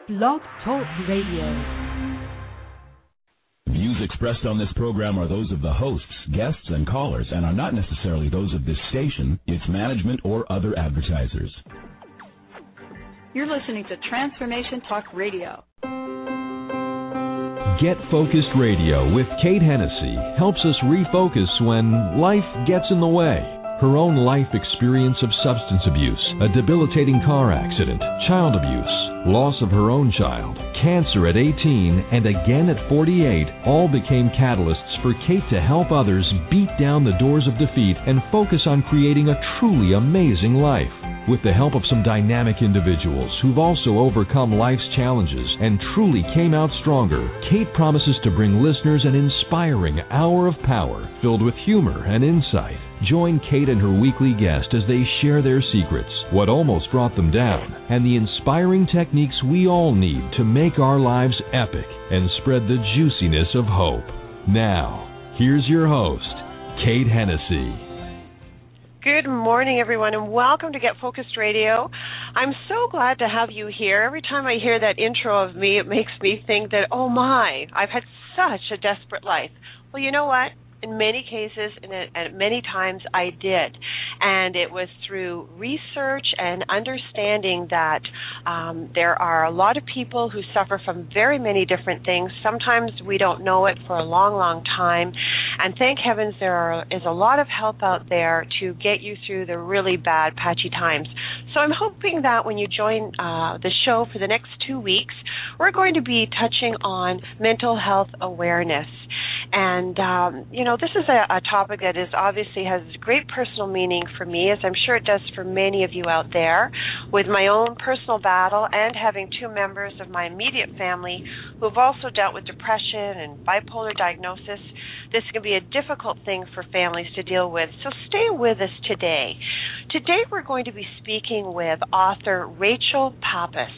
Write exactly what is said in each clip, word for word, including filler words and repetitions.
Blog Talk Radio. Views expressed on this program are those of the hosts, guests, and callers and are not necessarily those of this station, its management, or other advertisers. You're listening to Transformation Talk Radio. Get Focused Radio with Kate Hennessy helps us refocus when life gets in the way. Her own life experience of substance abuse, a debilitating car accident, child abuse, loss of her own child, cancer at eighteen, and again at forty-eight all became catalysts for Kate to help others beat down the doors of defeat and focus on creating a truly amazing life. With the help of some dynamic individuals who've also overcome life's challenges and truly came out stronger, Kate promises to bring listeners an inspiring hour of power filled with humor and insight. Join Kate and her weekly guest as they share their secrets, what almost brought them down, and the inspiring techniques we all need to make our lives epic and spread the juiciness of hope. Now, here's your host, Kate Hennessy. Good morning, everyone, and welcome to Get Focused Radio. I'm so glad to have you here. Every time I hear that intro of me, it makes me think that, oh my, I've had such a desperate life. Well, you know what? In many cases, and at many times, I did. And it was through research and understanding that um, there are a lot of people who suffer from very many different things. Sometimes we don't know it for a long, long time. And thank heavens there are, is a lot of help out there to get you through the really bad, patchy times. So I'm hoping that when you join uh, the show for the next two weeks, we're going to be touching on mental health awareness. And, um, you know, this is a, a topic that is obviously has great personal meaning for me, as I'm sure it does for many of you out there, with my own personal battle and having two members of my immediate family who have also dealt with depression and bipolar diagnosis. This can be a difficult thing for families to deal with, so stay with us today. Today we're going to be speaking with author Rachel Pappas.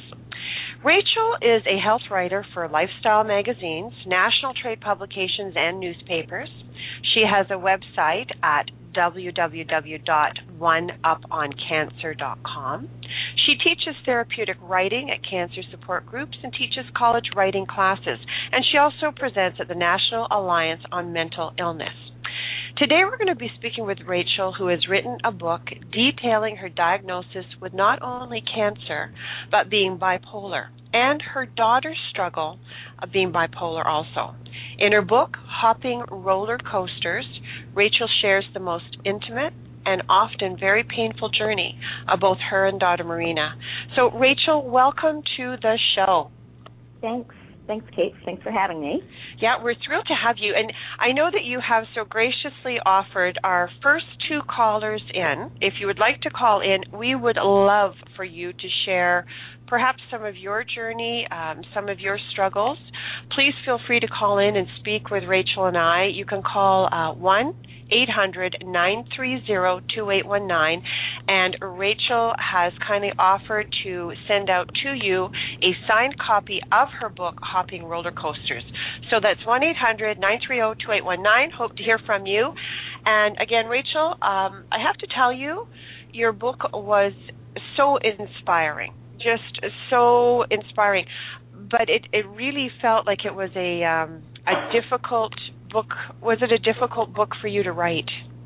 Rachel is a health writer for lifestyle magazines, national trade publications, and newspapers. She has a website at w w w dot one up on cancer dot com. She teaches therapeutic writing at cancer support groups and teaches college writing classes. And she also presents at the National Alliance on Mental Illness. Today we're going to be speaking with Rachel, who has written a book detailing her diagnosis with not only cancer, but being bipolar, and her daughter's struggle of being bipolar also. In her book, Hopping Roller Coasters, Rachel shares the most intimate and often very painful journey of both her and daughter Marina. So, Rachel, welcome to the show. Thanks. Thanks, Kate. Thanks for having me. Yeah, we're thrilled to have you. And I know that you have so graciously offered our first two callers in. If you would like to call in, we would love for you to share perhaps some of your journey, um, some of your struggles. Please feel free to call in and speak with Rachel and I. You can call uh, one eight hundred nine three zero two eight one nine, and Rachel has kindly offered to send out to you a signed copy of her book, Hopping Roller Coasters. So that's one eight hundred nine three zero two eight one nine. Hope to hear from you. And again, Rachel, um, I have to tell you, your book was so inspiring, just so inspiring. But it, it really felt like it was a um, a difficult book. Was it a difficult book for you to write?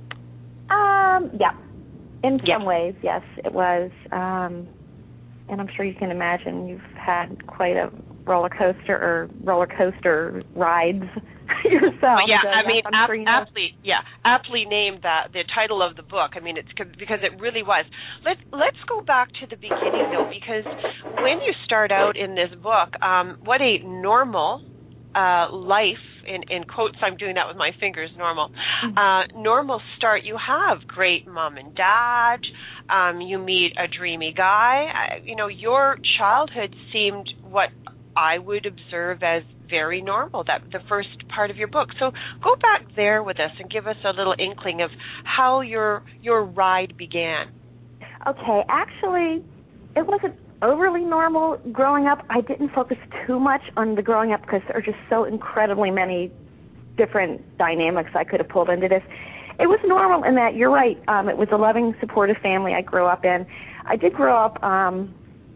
Um, yeah. In some yeah. ways, yes, it was. Um, and I'm sure you can imagine you've had quite a roller coaster or roller coaster rides yourself. Well, yeah, so, I mean, I'm ap- sure you know. aptly, yeah, aptly named that the title of the book. I mean, it's because it really was. Let Let's go back to the beginning though, because when you start out in this book, um, what a normal uh, life. In, in quotes, I'm doing that with my fingers, normal. Uh, normal start, you have great mom and dad, um, you meet a dreamy guy. I, you know, your childhood seemed what I would observe as very normal, that the first part of your book. So go back there with us and give us a little inkling of how your your ride began. Okay, actually, it wasn't overly normal growing up. I didn't focus too much on the growing up because there are just so incredibly many different dynamics I could have pulled into this. It was normal in that, you're right, um, it was a loving, supportive family I grew up in. I did grow up um,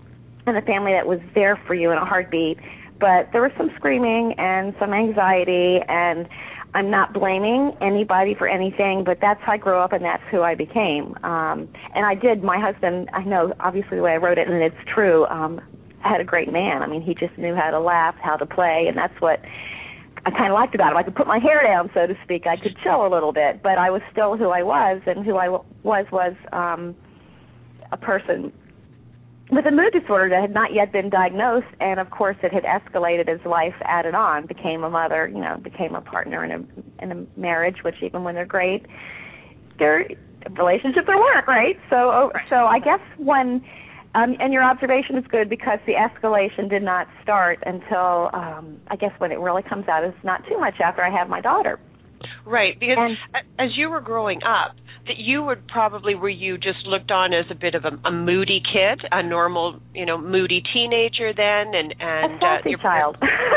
and a family that was there for you in a heartbeat. But there was some screaming and some anxiety, and I'm not blaming anybody for anything, but that's how I grew up and that's who I became. Um, and I did, my husband, I know obviously the way I wrote it, and it's true, um, I had a great man. I mean, he just knew how to laugh, how to play, and that's what I kind of liked about him. I could put my hair down, so to speak. I could chill a little bit, but I was still who I was, and who I w- was was um, a person with a mood disorder that had not yet been diagnosed, and of course it had escalated as life added on, became a mother, you know, became a partner in a in a marriage, which even when they're great, their relationships are work, right? So, so I guess when, um, and your observation is good because the escalation did not start until, um, I guess when it really comes out is not too much after I have my daughter. Right, because and, as you were growing up, that you would probably, were you just looked on as a bit of a, a moody kid, a normal, you know, moody teenager then, and and a sassy uh, your child.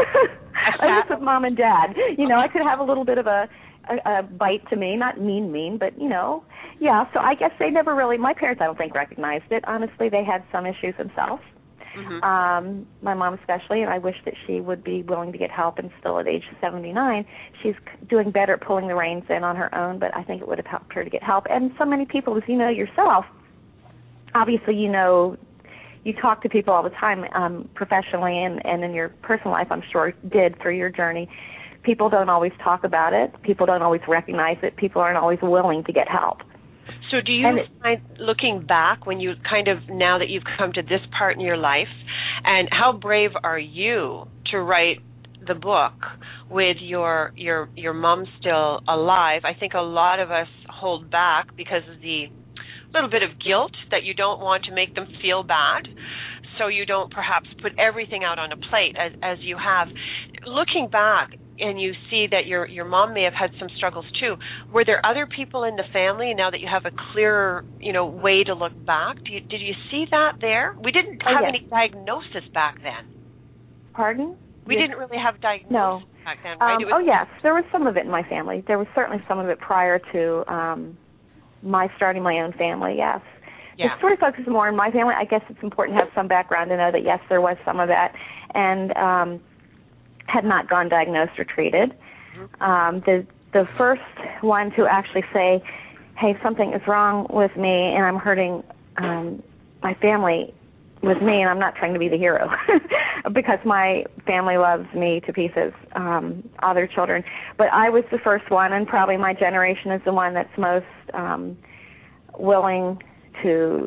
I was with mom and dad. You know, I could have a little bit of a, a, a bite to me, not mean mean, but you know, yeah. So I guess they never really. My parents, I don't think, recognized it. Honestly, they had some issues themselves. Mm-hmm. Um, my mom especially, and I wish that she would be willing to get help, and still at age seventy-nine, she's doing better at pulling the reins in on her own, but I think it would have helped her to get help. And so many people, as you know yourself, obviously you know, you talk to people all the time, um, professionally and, and in your personal life, I'm sure did through your journey. People don't always talk about it. People don't always recognize it. People aren't always willing to get help. So do you it, find, looking back, when you kind of, now that you've come to this part in your life, and how brave are you to write the book with your your your mom still alive? I think a lot of us hold back because of the little bit of guilt that you don't want to make them feel bad, so you don't perhaps put everything out on a plate as, as you have. Looking back, and you see that your your mom may have had some struggles too. Were there other people in the family, now that you have a clearer, you know, way to look back? Do you, did you see that there? We didn't have oh, yes. any diagnosis back then. Pardon? We yes. didn't really have diagnosis no. back then, right? Um, It was, oh, yes. There was some of it in my family. There was certainly some of it prior to um, my starting my own family, yes. Yeah. The story focuses more on my family. I guess it's important to have some background to know that, yes, there was some of that. And um had not gone diagnosed or treated. Mm-hmm. Um, the the first one to actually say, hey, something is wrong with me and I'm hurting um, my family was me, and I'm not trying to be the hero because my family loves me to pieces, um, other children. But I was the first one, and probably my generation is the one that's most um, willing to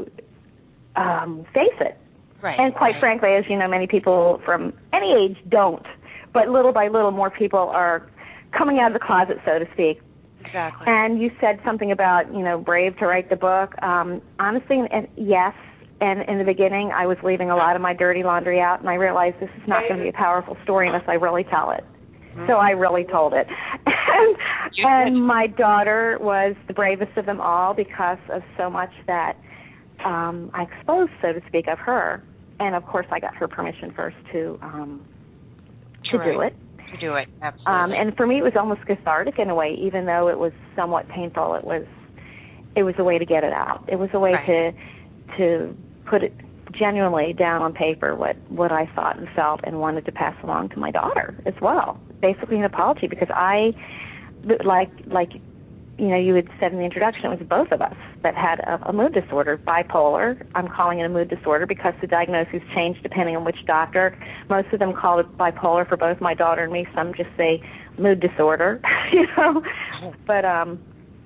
um, face it. Right, and quite right. frankly, as you know, many people from any age don't. But little by little, more people are coming out of the closet, so to speak. Exactly. And you said something about, you know, brave to write the book. Um, honestly, and yes, and in the beginning, I was leaving a lot of my dirty laundry out, and I realized this is not going to be a powerful story unless I really tell it. Mm-hmm. So I really told it. and, and my daughter was the bravest of them all because of so much that um, I exposed, so to speak, of her. And, of course, I got her permission first to... Um, to right. do it. To do it, absolutely. Um, and for me, it was almost cathartic in a way, even though it was somewhat painful. It was, it was a way to get it out. It was a way right. to, to put it genuinely down on paper what, what I thought and felt and wanted to pass along to my daughter as well. Basically, an apology because I, like, like, you know, you had said in the introduction, it was both of us that had a, a mood disorder, bipolar. I'm calling it a mood disorder because the diagnoses change depending on which doctor. Most of them call it bipolar for both my daughter and me. Some just say mood disorder, you know. But um,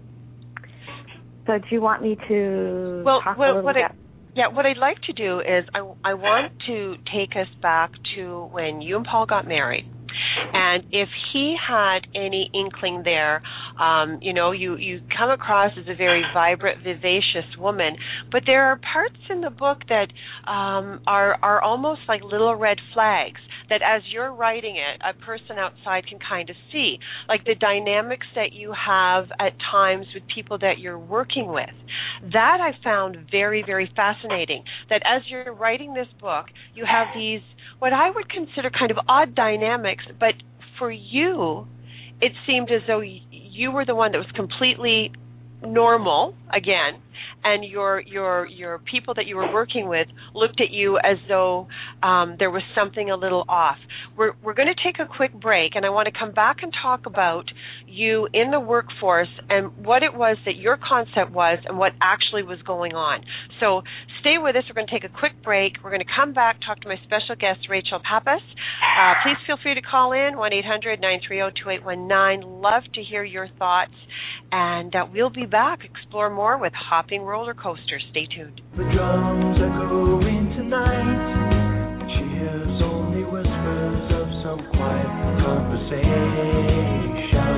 so do you want me to well, talk well, a little what about? I, yeah, what I'd like to do is I, I want to take us back to when you and Paul got married. And if he had any inkling there, um, you know, you, you come across as a very vibrant, vivacious woman, but there are parts in the book that um, are, are almost like little red flags that as you're writing it, a person outside can kind of see, like the dynamics that you have at times with people that you're working with. That I found very, very fascinating, that as you're writing this book, you have these what I would consider kind of odd dynamics, but for you, it seemed as though you were the one that was completely normal, again, and your your your people that you were working with looked at you as though um, there was something a little off. We're we're going to take a quick break, and I want to come back and talk about you in the workforce and what it was that your concept was and what actually was going on. So stay with us. We're going to take a quick break. We're going to come back, talk to my special guest, Rachel Pappas. Uh, please feel free to call in, one eight hundred nine three zero two eight one nine. Love to hear your thoughts. And uh, we'll be back, explore more with Hopping Roller Coasters. Stay tuned. The drums are going tonight. She hears only whispers of some quiet conversation.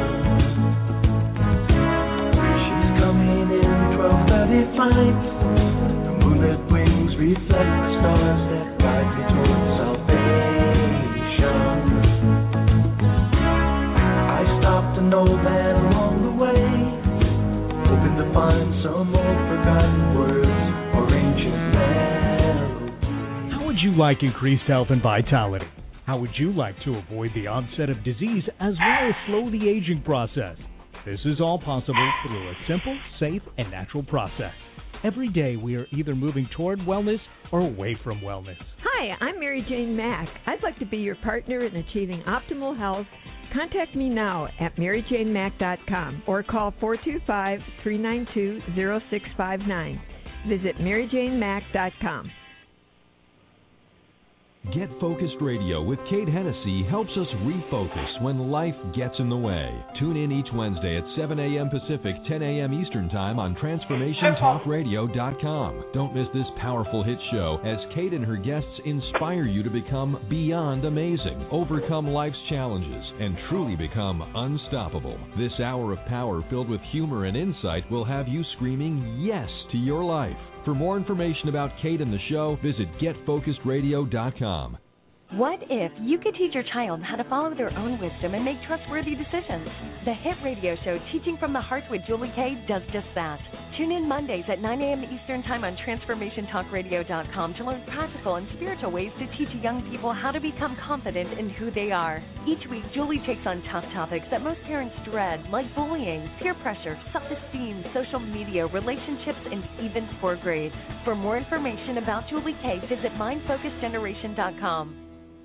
She's coming in twelve thirty flight. The moonlit wings reflect the stars that guide me towards salvation. I stopped an old man along the way, hoping to find some old forgotten words or ancient melodies. How would you like increased health and vitality? How would you like to avoid the onset of disease as well as slow the aging process? This is all possible through a simple, safe, and natural process. Every day we are either moving toward wellness or away from wellness. Hi, I'm Mary Jane Mack. I'd like to be your partner in achieving optimal health. Contact me now at mary jane mack dot com or call four two five, three nine two, zero six five nine. Visit mary jane mack dot com. Get Focused Radio with Kate Hennessy helps us refocus when life gets in the way. Tune in each Wednesday at seven a.m. Pacific, ten a.m. Eastern Time on transformation talk radio dot com. Don't miss this powerful hit show as Kate and her guests inspire you to become beyond amazing, overcome life's challenges, and truly become unstoppable. This hour of power filled with humor and insight will have you screaming yes to your life. For more information about Kate and the show, visit get focused radio dot com. What if you could teach your child how to follow their own wisdom and make trustworthy decisions? The hit radio show Teaching from the Heart with Julie Kay does just that. Tune in Mondays at nine a.m. Eastern Time on transformation talk radio dot com to learn practical and spiritual ways to teach young people how to become confident in who they are. Each week, Julie takes on tough topics that most parents dread, like bullying, peer pressure, self-esteem, social media, relationships, and even poor grades. For more information about Julie Kay, visit mind focused generation dot com.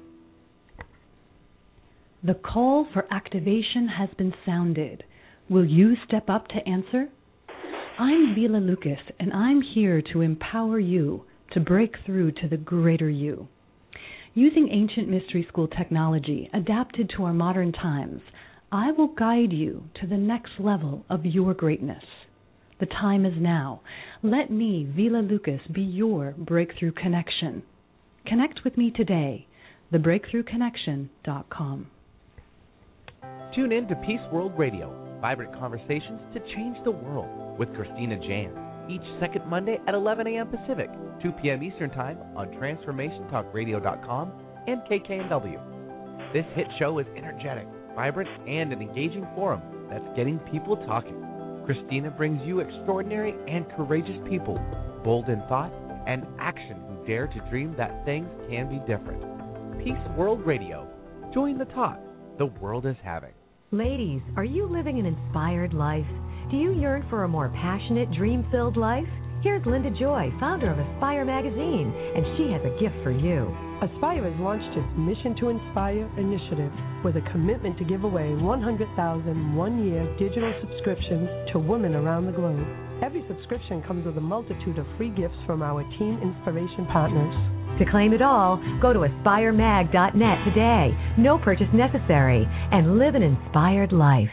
The call for activation has been sounded. Will you step up to answer? I'm Vila Lucas, and I'm here to empower you to break through to the greater you. Using ancient mystery school technology adapted to our modern times, I will guide you to the next level of your greatness. The time is now. Let me, Vila Lucas, be your breakthrough connection. Connect with me today, the breakthrough connection dot com. Tune in to Peace World Radio, vibrant conversations to change the world with Christina Jan, each second Monday at eleven a.m. Pacific, two p.m. Eastern Time on transformation talk radio dot com and K K N W. This hit show is energetic, vibrant, and an engaging forum that's getting people talking. Christina brings you extraordinary and courageous people, bold in thought and action who dare to dream that things can be different. Peace World Radio. Join the talk the world is having. Ladies, are you living an inspired life? Do you yearn for a more passionate, dream-filled life? Here's Linda Joy, founder of Aspire Magazine, and she has a gift for you. Aspire has launched its Mission to Inspire initiative with a commitment to give away one hundred thousand one-year digital subscriptions to women around the globe. Every subscription comes with a multitude of free gifts from our Teen Inspiration partners. To claim it all, go to aspire mag dot net today. No purchase necessary, and live an inspired life.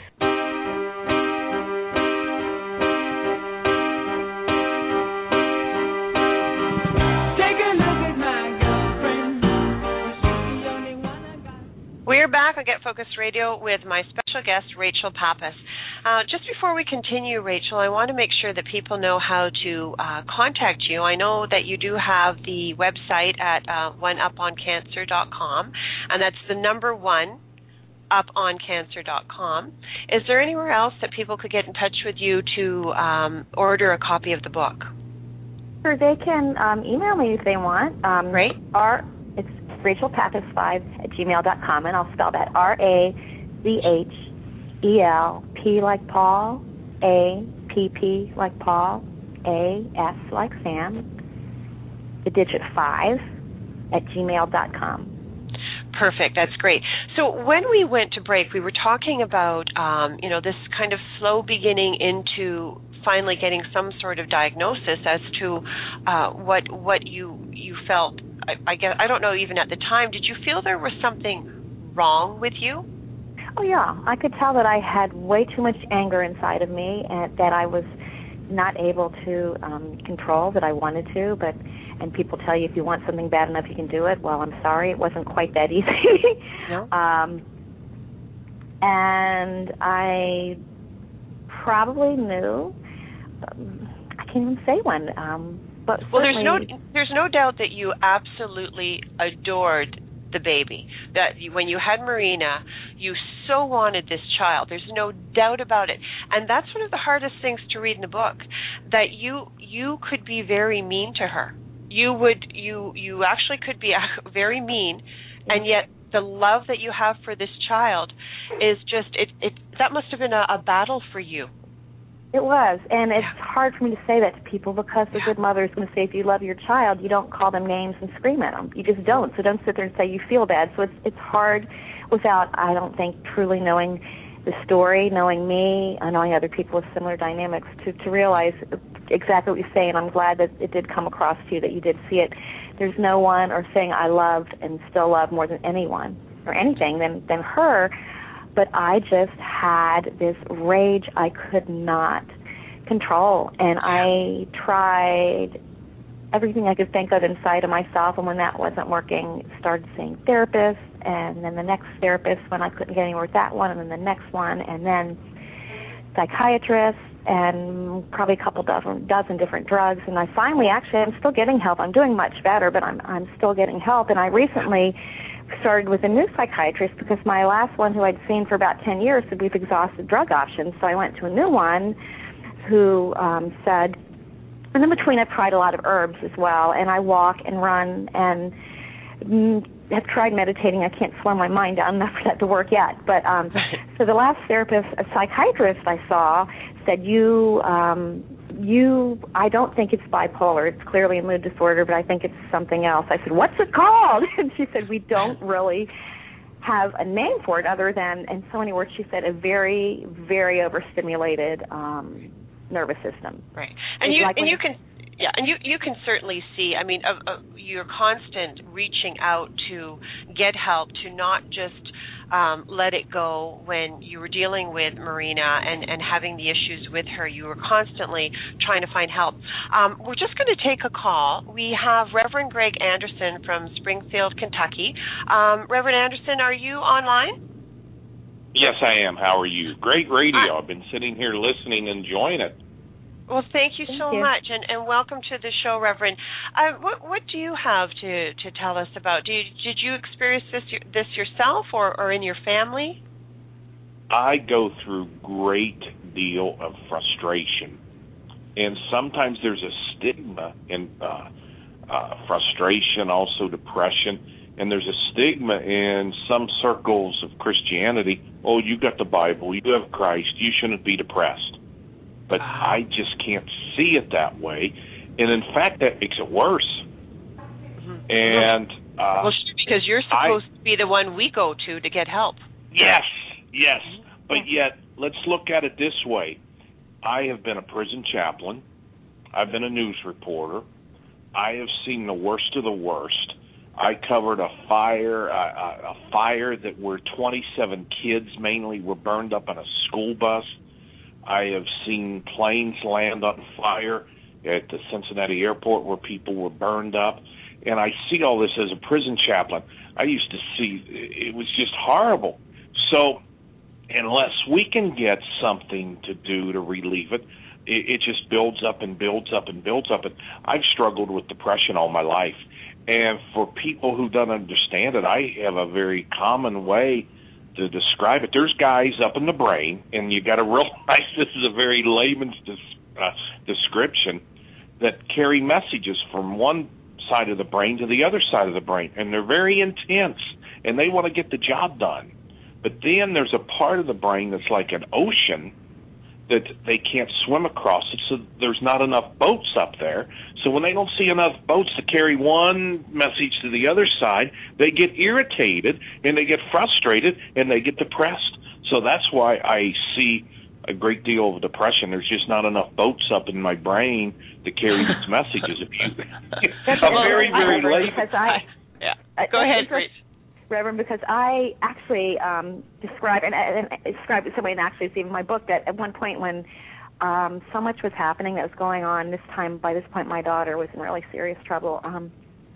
We're back on Get Focused Radio with my special guest, Rachel Pappas. Uh, just before we continue, Rachel, I want to make sure that people know how to uh, contact you. I know that you do have the website at uh, one up on cancer dot com, and that's the number one, up on cancer dot com. Is there anywhere else that people could get in touch with you to um, order a copy of the book? Sure, they can um, email me if they want. Um, Great. Our, it's Rachel Pappas five at gmail dot com, and I'll spell that R A C H E L P like Paul, A P P like Paul, A S like Sam, the digit five, at gmail dot com. Perfect. That's great. So when we went to break, we were talking about, um, you know, this kind of slow beginning into finally getting some sort of diagnosis as to uh, what what you you felt. I, I guess I don't know. Even at the time, did you feel there was something wrong with you? Oh yeah, I could tell that I had way too much anger inside of me, and that I was not able to um, control that I wanted to, but. And people tell you if you want something bad enough, you can do it. Well, I'm sorry, it wasn't quite that easy. No. um, and I probably knew. Um, I can't even say one. Um, but well, there's no there's no doubt that you absolutely adored the baby. That you, when you had Marina, you so wanted this child. There's no doubt about it. And that's one of the hardest things to read in the book. That you you could be very mean to her. You would, you you actually could be very mean, and yet the love that you have for this child is just, it, it that must have been a, a battle for you. It was, and it's hard for me to say that to people because the good mother is going to say, if you love your child, you don't call them names and scream at them. You just don't. So don't sit there and say you feel bad. So it's it's hard without, I don't think, truly knowing the story, knowing me, and knowing other people with similar dynamics to, to realize exactly what you say, and I'm glad that it did come across to you, that you did see it. There's no one or thing I loved and still love more than anyone or anything than, than her, but I just had this rage I could not control, and I tried everything I could think of inside of myself, and when that wasn't working, started seeing therapists, and then the next therapist when I couldn't get anywhere with that one, and then the next one, and then psychiatrists, and probably a couple dozen, dozen different drugs, and I finally, actually, I'm still getting help. I'm doing much better, but I'm I'm still getting help, and I recently started with a new psychiatrist because my last one, who I'd seen for about ten years, said we've exhausted drug options, so I went to a new one who um, said, and in between I've tried a lot of herbs as well, and I walk and run and mm, have tried meditating. I can't slow my mind down enough for that to work yet. But um, so the last therapist, a psychiatrist I saw, said, you, um, you, I don't think it's bipolar. It's clearly a mood disorder, but I think it's something else. I said, what's it called? And she said, we don't really have a name for it other than, in so many words, she said, a very, very overstimulated um, nervous system. Right. And you, like and you can... Yeah, and you you can certainly see, I mean, uh, uh, your constant reaching out to get help, to not just um, let it go when you were dealing with Marina and, and having the issues with her. You were constantly trying to find help. Um, we're just going to take a call. We have Reverend Greg Anderson from Springfield, Kentucky. Um, Reverend Anderson, are you online? Yes, I am. How are you? Great radio. Uh, I've been sitting here listening and enjoying it. Well, thank you thank so you. much, and, and welcome to the show, Reverend. Uh, what what do you have to, to tell us about? Do you, did you experience this this yourself or, or in your family? I go through great deal of frustration, and sometimes there's a stigma in uh, uh, frustration, also depression, and there's a stigma in some circles of Christianity. Oh, you got the Bible, you have Christ, you shouldn't be depressed. But I just can't see it that way, and in fact, that makes it worse. Mm-hmm. And uh, well, because you're supposed I, to be the one we go to to get help. Yes, yes. But yet, let's look at it this way: I have been a prison chaplain. I've been a news reporter. I have seen the worst of the worst. I covered a fire, uh, a fire that where twenty-seven kids mainly were burned up on a school bus. I have seen planes land on fire at the Cincinnati airport where people were burned up. And I see all this as a prison chaplain. I used to see, it was just horrible. So unless we can get something to do to relieve it, it, it just builds up and builds up and builds up. And I've struggled with depression all my life. And for people who don't understand it, I have a very common way to describe it. There's guys up in the brain, and you got to realize this is a very layman's des- uh, description, that carry messages from one side of the brain to the other side of the brain, and they're very intense, and they want to get the job done. But then there's a part of the brain that's like an ocean that they can't swim across it, so there's not enough boats up there. So when they don't see enough boats to carry one message to the other side, they get irritated and they get frustrated and they get depressed. So that's why I see a great deal of depression. There's just not enough boats up in my brain to carry these messages. If you, I'm very, very late. I, yeah. I, Go ahead, Rach. Reverend, because I actually um, describe and, and, and describe it some way, and actually it's even my book, that at one point when um, so much was happening that was going on, this time, by this point, my daughter was in really serious trouble um,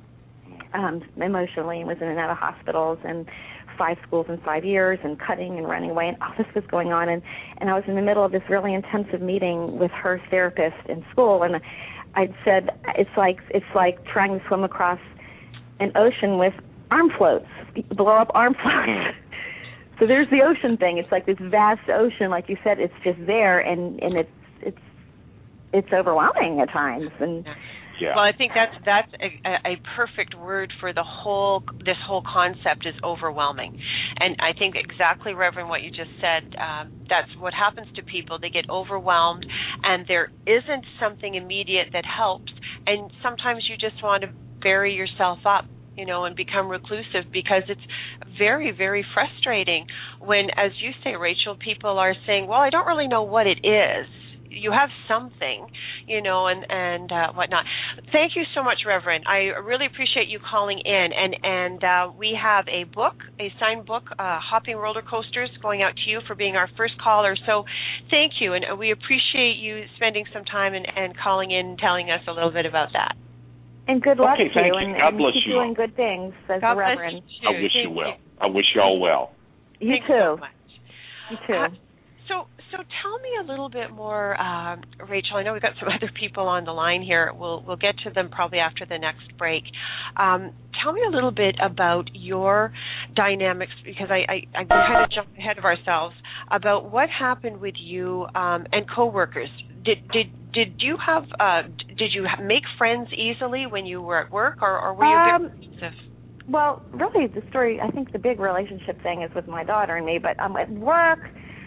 um, emotionally, and was in and out of hospitals, and five schools in five years, and cutting and running away, and all this was going on, and, and I was in the middle of this really intensive meeting with her therapist in school, and I'd said, it's like it's like trying to swim across an ocean with arm floats, blow up arm floats. So there's the ocean thing. It's like this vast ocean, like you said, it's just there, and, and it's it's it's overwhelming at times. And yeah. Well, I think that's that's a, a perfect word for the whole this whole concept is overwhelming, and I think exactly, Reverend, what you just said. Um, that's what happens to people. They get overwhelmed, and there isn't something immediate that helps, and sometimes you just want to bury yourself up, you know, and become reclusive, because it's very, very frustrating when, as you say, Rachel, people are saying, well, I don't really know what it is. You have something, you know, and, and uh, whatnot. Thank you so much, Reverend. I really appreciate you calling in. And, and uh, we have a book, a signed book, uh, Hopping Roller Coasters, going out to you for being our first caller. So thank you, and we appreciate you spending some time and, and calling in and telling us a little bit about that. And good luck okay, to you, you. and, God and bless keep you doing all. good things as God a Reverend. You. I wish Thank you well. You. I wish you all well. You Thanks too. So much. You too. Uh, so, so tell me a little bit more, um, Rachel. I know we've got some other people on the line here. We'll we'll get to them probably after the next break. Um, tell me a little bit about your dynamics, because I, I, I kind of jumped ahead of ourselves, about what happened with you um, and coworkers. Did did did you have uh, did you make friends easily when you were at work, or, or were you Um, a bit reclusive? Well, really, the story, I think the big relationship thing is with my daughter and me, but um, at work,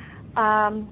um,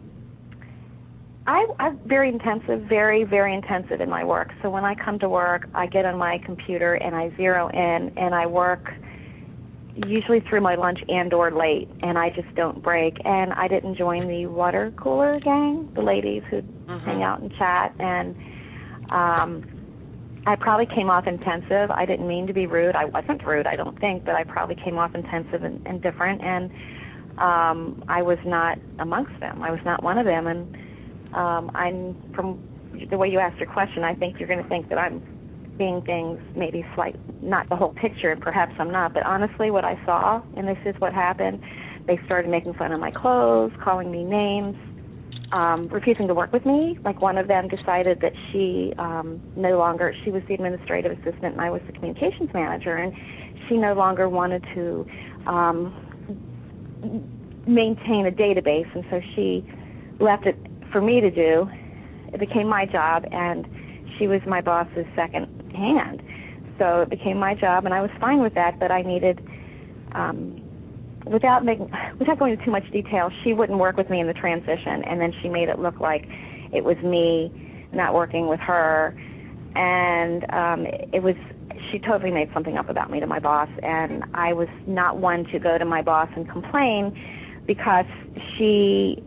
I, I'm very intensive, very, very intensive in my work. So when I come to work, I get on my computer and I zero in, and I work usually through my lunch and or late, and I just don't break. And I didn't join the water cooler gang, the ladies who mm-hmm. hang out and chat, and um, I probably came off intensive. I didn't mean to be rude. I wasn't rude, I don't think, but I probably came off intensive and, and different, and um, I was not amongst them. I was not one of them, and um, I'm, from the way you asked your question, I think you're going to think that I'm seeing things maybe slight, not the whole picture, and perhaps I'm not, but honestly what I saw, and this is what happened, they started making fun of my clothes, calling me names, um, refusing to work with me. Like one of them decided that she um, no longer, she was the administrative assistant and I was the communications manager, and she no longer wanted to um, maintain a database, and so she left it for me to do. It became my job, and she was my boss's second hand. So it became my job, and I was fine with that, but I needed, um, without making, without going into too much detail, she wouldn't work with me in the transition, and then she made it look like it was me not working with her, and um, it was, she totally made something up about me to my boss, and I was not one to go to my boss and complain, because she,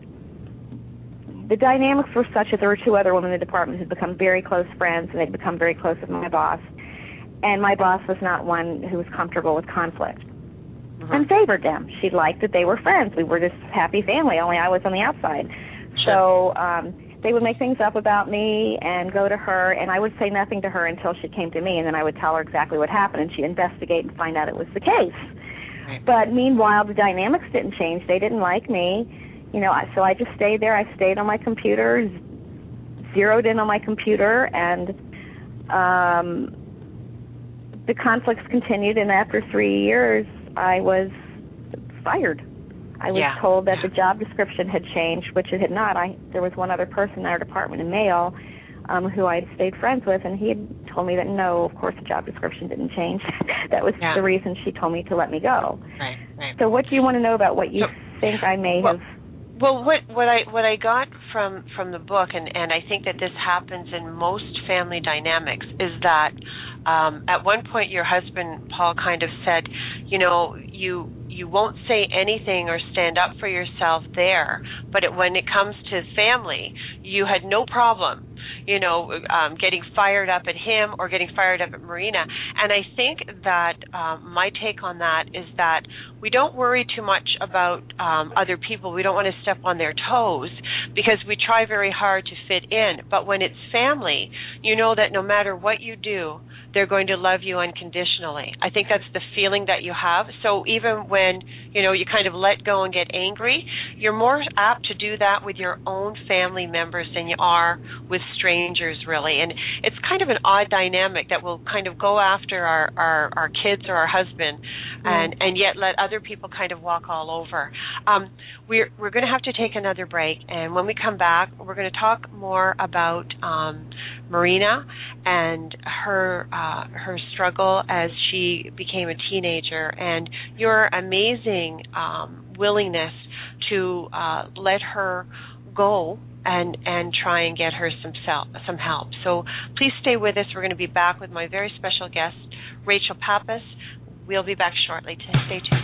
the dynamics were such that there were two other women in the department who had become very close friends, and they'd become very close with my boss. And my boss was not one who was comfortable with conflict mm-hmm. and favored them. She liked that they were friends. We were this happy family, only I was on the outside. Sure. So um, they would make things up about me and go to her, and I would say nothing to her until she came to me, and then I would tell her exactly what happened, and she'd investigate and find out it was the case. Right. But meanwhile, the dynamics didn't change. They didn't like me. You know, so I just stayed there. I stayed on my computer, zeroed in on my computer, and um, the conflicts continued, and after three years, I was fired. I was yeah. told that the job description had changed, which it had not. I There was one other person in our department in mail um, who I had stayed friends with, and he had told me that, no, of course, the job description didn't change. That was yeah. the reason she told me to let me go. Right, right. So what do you want to know about what you so, think I may well, have... Well, what what I what I got from, from the book, and, and I think that this happens in most family dynamics, is that um, at one point your husband, Paul, kind of said, you know, you you won't say anything or stand up for yourself there, but it, when it comes to family, you had no problem, you know, um, getting fired up at him or getting fired up at Marina. And I think that um, my take on that is that we don't worry too much about um, other people. We don't want to step on their toes because we try very hard to fit in. But when it's family, you know that no matter what you do, they're going to love you unconditionally. I think that's the feeling that you have. So even when, you know, you kind of let go and get angry, you're more apt to do that with your own family members than you are with strangers, really. And it's kind of an odd dynamic that we'll kind of go after our, our, our kids or our husband and, and yet let other people kind of walk all over. Um, we're we're going to have to take another break, and when we come back, we're going to talk more about um, Marina and her uh, her struggle as she became a teenager, and your amazing um, willingness to uh, let her go and and try and get her some self, some help. So please stay with us. We're going to be back with my very special guest, Rachel Pappas. We'll be back shortly. Stay tuned.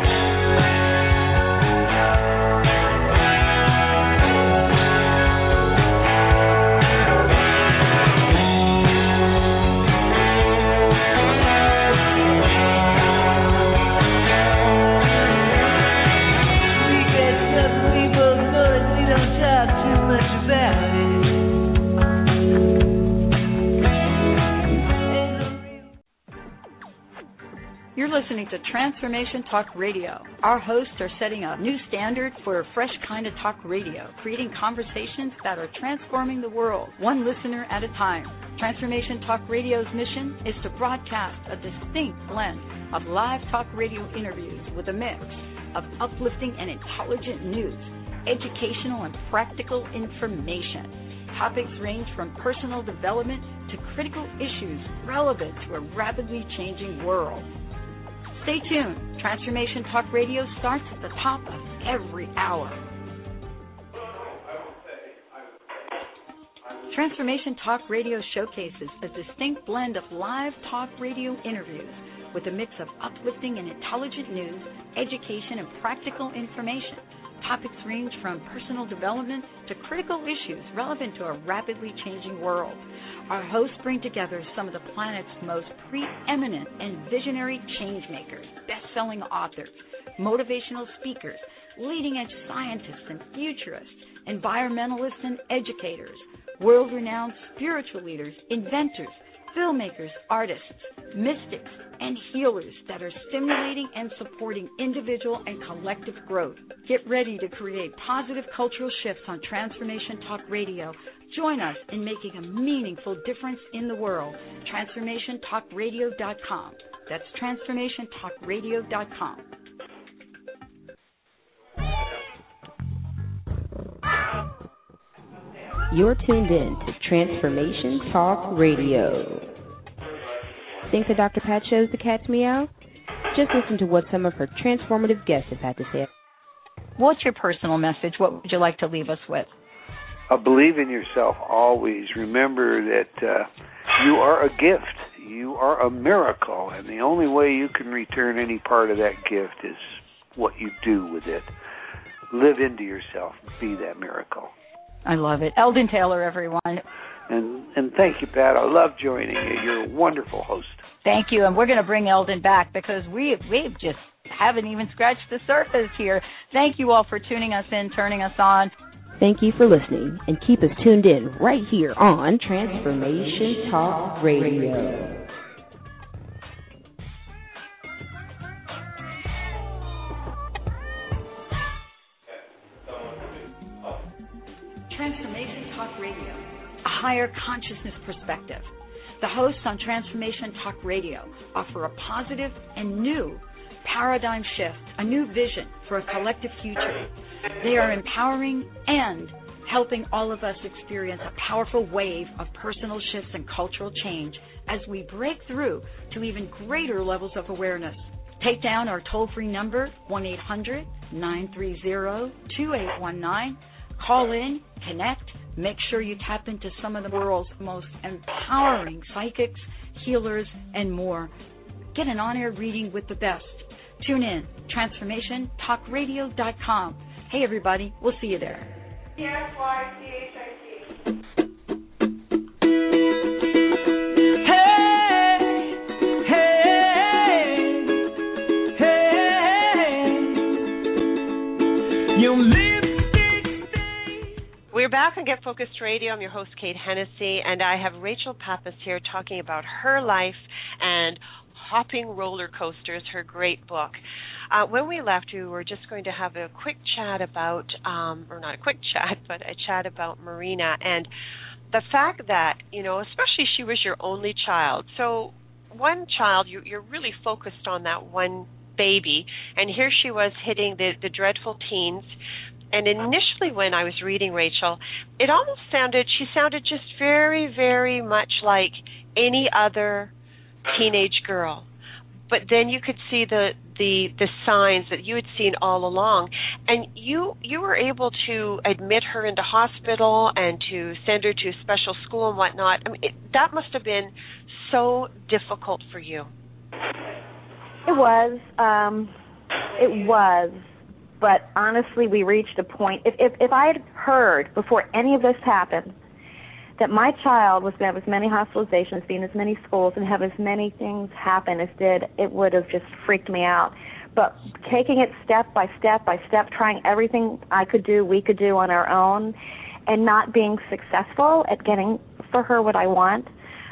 You're listening to Transformation Talk Radio. Our hosts are setting a new standard for a fresh kind of talk radio, creating conversations that are transforming the world, one listener at a time. Transformation Talk Radio's mission is to broadcast a distinct blend of live talk radio interviews with a mix of uplifting and intelligent news, educational and practical information. Topics range from personal development to critical issues relevant to a rapidly changing world. Stay tuned. Transformation Talk Radio starts at the top of every hour. Transformation Talk Radio showcases a distinct blend of live talk radio interviews with a mix of uplifting and intelligent news, education, and practical information. Topics range from personal development to critical issues relevant to a rapidly changing world. Our hosts bring together some of the planet's most preeminent and visionary changemakers, best-selling authors, motivational speakers, leading-edge scientists and futurists, environmentalists and educators, world-renowned spiritual leaders, inventors, filmmakers, artists, mystics, and healers that are stimulating and supporting individual and collective growth. Get ready to create positive cultural shifts on Transformation Talk Radio. Join us in making a meaningful difference in the world. transformation talk radio dot com. That's transformation talk radio dot com. You're tuned in to Transformation Talk Radio. Think the Doctor Pat shows the cat's meow? Just listen to what some of her transformative guests have had to say. What's your personal message? What would you like to leave us with? Uh, believe in yourself always. Remember that uh, you are a gift. You are a miracle, and the only way you can return any part of that gift is what you do with it. Live into yourself. Be that miracle. I love it. Eldon Taylor, everyone. And and thank you, Pat. I love joining you. You're a wonderful host. Thank you, and we're going to bring Eldon back because we we just haven't even scratched the surface here. Thank you all for tuning us in, turning us on. Thank you for listening, and keep us tuned in right here on Transformation Talk Radio. Transformation Talk Radio, a higher consciousness perspective. The hosts on Transformation Talk Radio offer a positive and new paradigm shift, a new vision for a collective future. They are empowering and helping all of us experience a powerful wave of personal shifts and cultural change as we break through to even greater levels of awareness. Take down our toll-free number, one eight hundred nine three zero two eight one nine. Call in, connect, make sure you tap into some of the world's most empowering psychics, healers, and more. Get an on-air reading with the best. Tune in, transformation talk radio dot com. Hey, everybody, we'll see you there. P S Y C H I T. We're back on Get Focused Radio. I'm your host, Kate Hennessy, and I have Rachel Pappas here talking about her life and Hopping Roller Coasters, her great book. Uh, when we left, we were just going to have a quick chat about, um, or not a quick chat, but a chat about Marina and the fact that, you know, especially she was your only child. So one child, you, you're really focused on that one baby, and here she was hitting the, the dreadful teens. And initially when I was reading Rachel, it almost sounded, she sounded just very, very much like any other teenage girl. But then you could see the, the, the signs that you had seen all along. And you you were able to admit her into hospital and to send her to special school and whatnot. I mean, it, that must have been so difficult for you. It was. Um, it was. But honestly, we reached a point. If, if if I had heard before any of this happened that my child was going to have as many hospitalizations, be in as many schools, and have as many things happen as did, it would have just freaked me out. But taking it step by step by step, trying everything I could do, we could do on our own, and not being successful at getting for her what I want,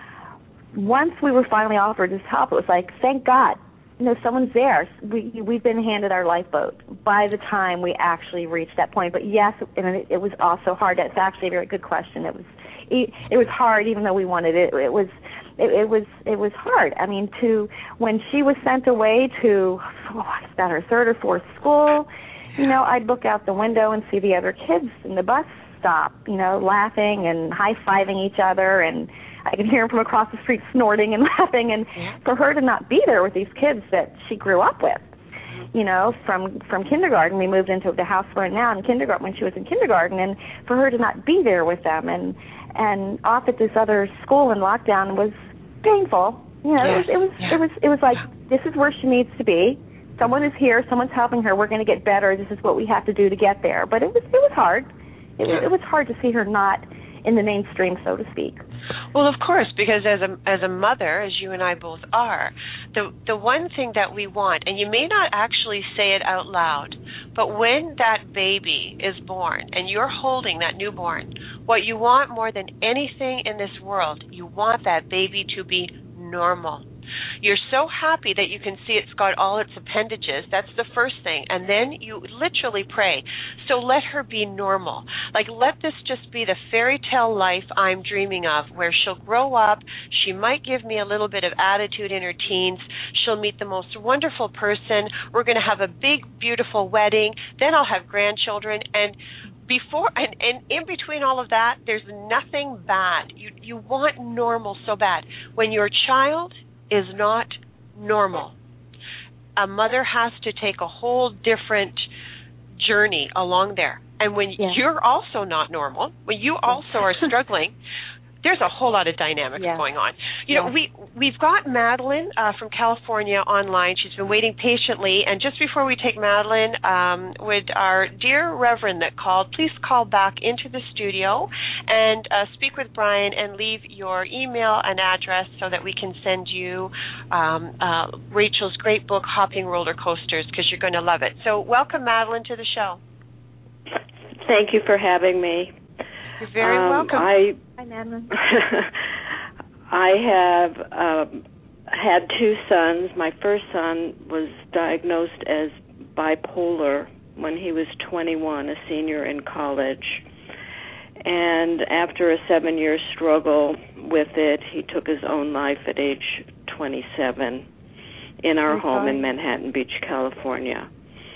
once we were finally offered this help, it was like, thank God. You know, someone's there. We, we've been handed our lifeboat by the time we actually reached that point. But yes, and it, it was also hard. That's actually a very good question. It was, it, it was hard, even though we wanted it. It was, it, it was, it was hard. I mean, to when she was sent away to, oh, it's about her third or fourth school, you know, I'd look out the window and see the other kids in the bus stop, you know, laughing and high-fiving each other, and I could hear him from across the street snorting and laughing, and yeah. for her to not be there with these kids that she grew up with, you know, from from kindergarten. We moved into the house we're in now in kindergarten when she was in kindergarten, and for her to not be there with them and and off at this other school in lockdown was painful. You know, yes. it was it was, yeah. it was it was like this is where she needs to be. Someone is here. Someone's helping her. We're going to get better. This is what we have to do to get there. But it was it was hard. It, yeah. it was hard to see her not in the mainstream, so to speak. Well, of course, because as a as a mother, as you and I both are, the the one thing that we want, and you may not actually say it out loud, but when that baby is born and you're holding that newborn, what you want more than anything in this world, you want that baby to be normal. You're so happy that you can see it's got all its appendages. That's the first thing. And then you literally pray. So let her be normal. Like, let this just be the fairy tale life I'm dreaming of, where she'll grow up. She might give me a little bit of attitude in her teens. She'll meet the most wonderful person. We're going to have a big, beautiful wedding. Then I'll have grandchildren. And before and, and in between all of that, there's nothing bad. You you want normal so bad. When your child is not normal, a mother has to take a whole different journey along there. And when yeah. you're also not normal, when you also are struggling, there's a whole lot of dynamics yeah. going on. You yeah. know, we, we've got Madeline uh, from California online. She's been waiting patiently. And just before we take Madeline, um, would our dear Reverend that called, please call back into the studio and uh, speak with Brian and leave your email and address so that we can send you um, uh, Rachel's great book, Hopping Roller Coasters, because you're going to love it. So welcome, Madeline, to the show. Thank you for having me. You're very um, welcome. I, Hi, Madeline. I have um, had two sons. My first son was diagnosed as bipolar when he was twenty-one, a senior in college. And after a seven-year struggle with it, he took his own life at age twenty-seven in our okay. home in Manhattan Beach, California.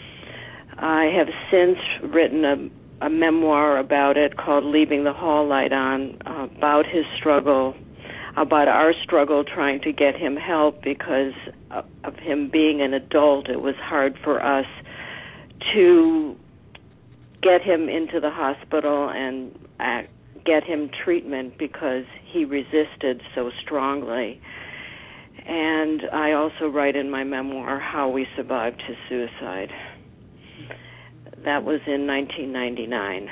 I have since written a a memoir about it called Leaving the Hall Light On, uh, about his struggle, about our struggle trying to get him help because of him being an adult. It was hard for us to get him into the hospital and uh, get him treatment because he resisted so strongly. And I also write in my memoir how we survived his suicide. That was in nineteen ninety-nine.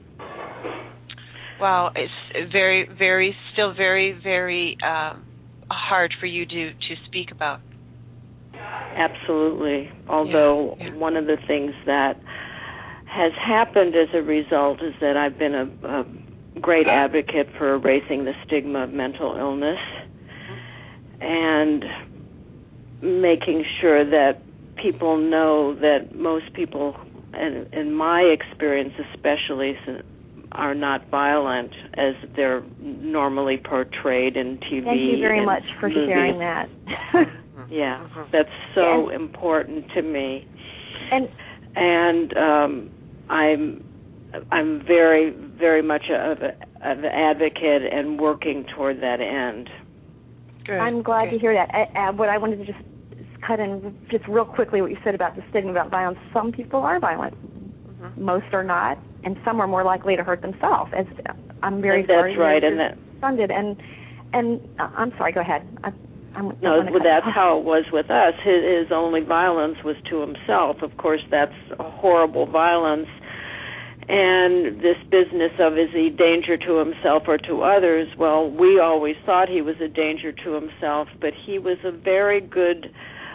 Wow, it's very, very, still very, very um, hard for you to, to speak about. Absolutely. Although yeah, yeah. one of the things that has happened as a result is that I've been a, a great advocate for erasing the stigma of mental illness and making sure that people know that most people, and in my experience especially, are not violent as they're normally portrayed in T V. Thank you very and much for movies. sharing that. Yeah, that's so and, important to me. And and um, I'm I'm very very much of an advocate and working toward that end. Good. I'm glad Good. to hear that. I, I, what I wanted to just cut in just real quickly what you said about the stigma about violence. Some people are violent. Mm-hmm. Most are not, and some are more likely to hurt themselves. As I'm very and that's sorry. That's right, and that funded and and uh, I'm sorry. Go ahead. I, I'm, no, well, that's how it was with us. His, his only violence was to himself. Of course, that's a horrible violence. And this business of is he a danger to himself or to others, well, we always thought he was a danger to himself, but he was a very good,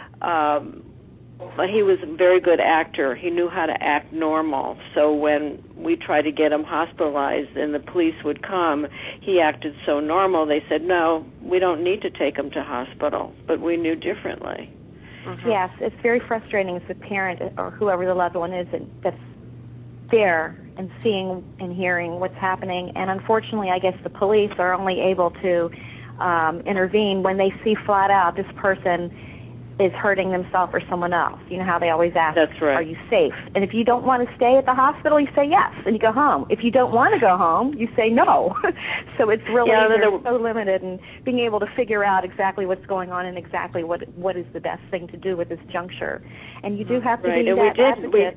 um, he was a very good actor. He knew how to act normal. So when we tried to get him hospitalized and the police would come, he acted so normal. They said, no, we don't need to take him to hospital. But we knew differently. Mm-hmm. Yes, it's very frustrating as a parent or whoever the loved one is that's there and seeing and hearing what's happening. And unfortunately, I guess the police are only able to um, intervene when they see flat out this person is hurting themselves or someone else. You know how they always ask, That's right. are you safe? And if you don't want to stay at the hospital, you say yes, and you go home. If you don't want to go home, you say no. So it's really yeah, they're so limited in being able to figure out exactly what's going on and exactly what what is the best thing to do with this juncture. And you do have to right. be and that we did, advocate.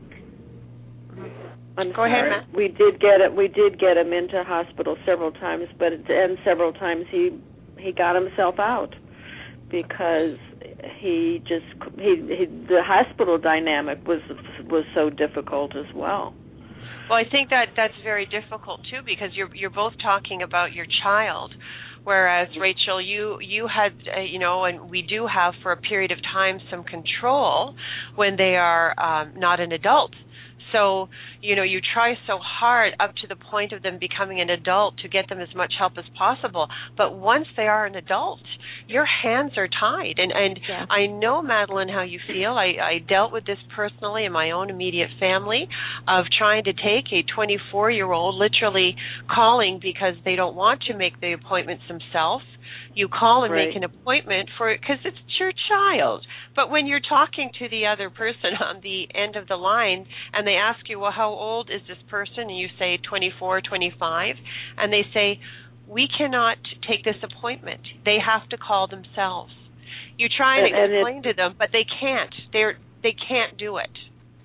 We, I'm Go sorry. ahead, Matt. We did get it. We did get him into hospital several times, but and several times he he got himself out because he just he, he the hospital dynamic was was so difficult as well. Well, I think that that's very difficult too because you're you're both talking about your child, whereas Rachel, you you had uh, you know, and we do have for a period of time some control when they are um, not an adult. So, you know, you try so hard up to the point of them becoming an adult to get them as much help as possible. But once they are an adult, your hands are tied. And, and yeah. I know, Madeline, how you feel. I, I dealt with this personally in my own immediate family of trying to take a twenty-four-year-old literally calling because they don't want to make the appointments themselves. You call and right. make an appointment for it because it's your child. But when you're talking to the other person on the end of the line and they ask you, well, how old is this person? And you say twenty-four, twenty-five, and they say, we cannot take this appointment. They have to call themselves. You try and, and explain it, to them, but they can't. They're they can't do it.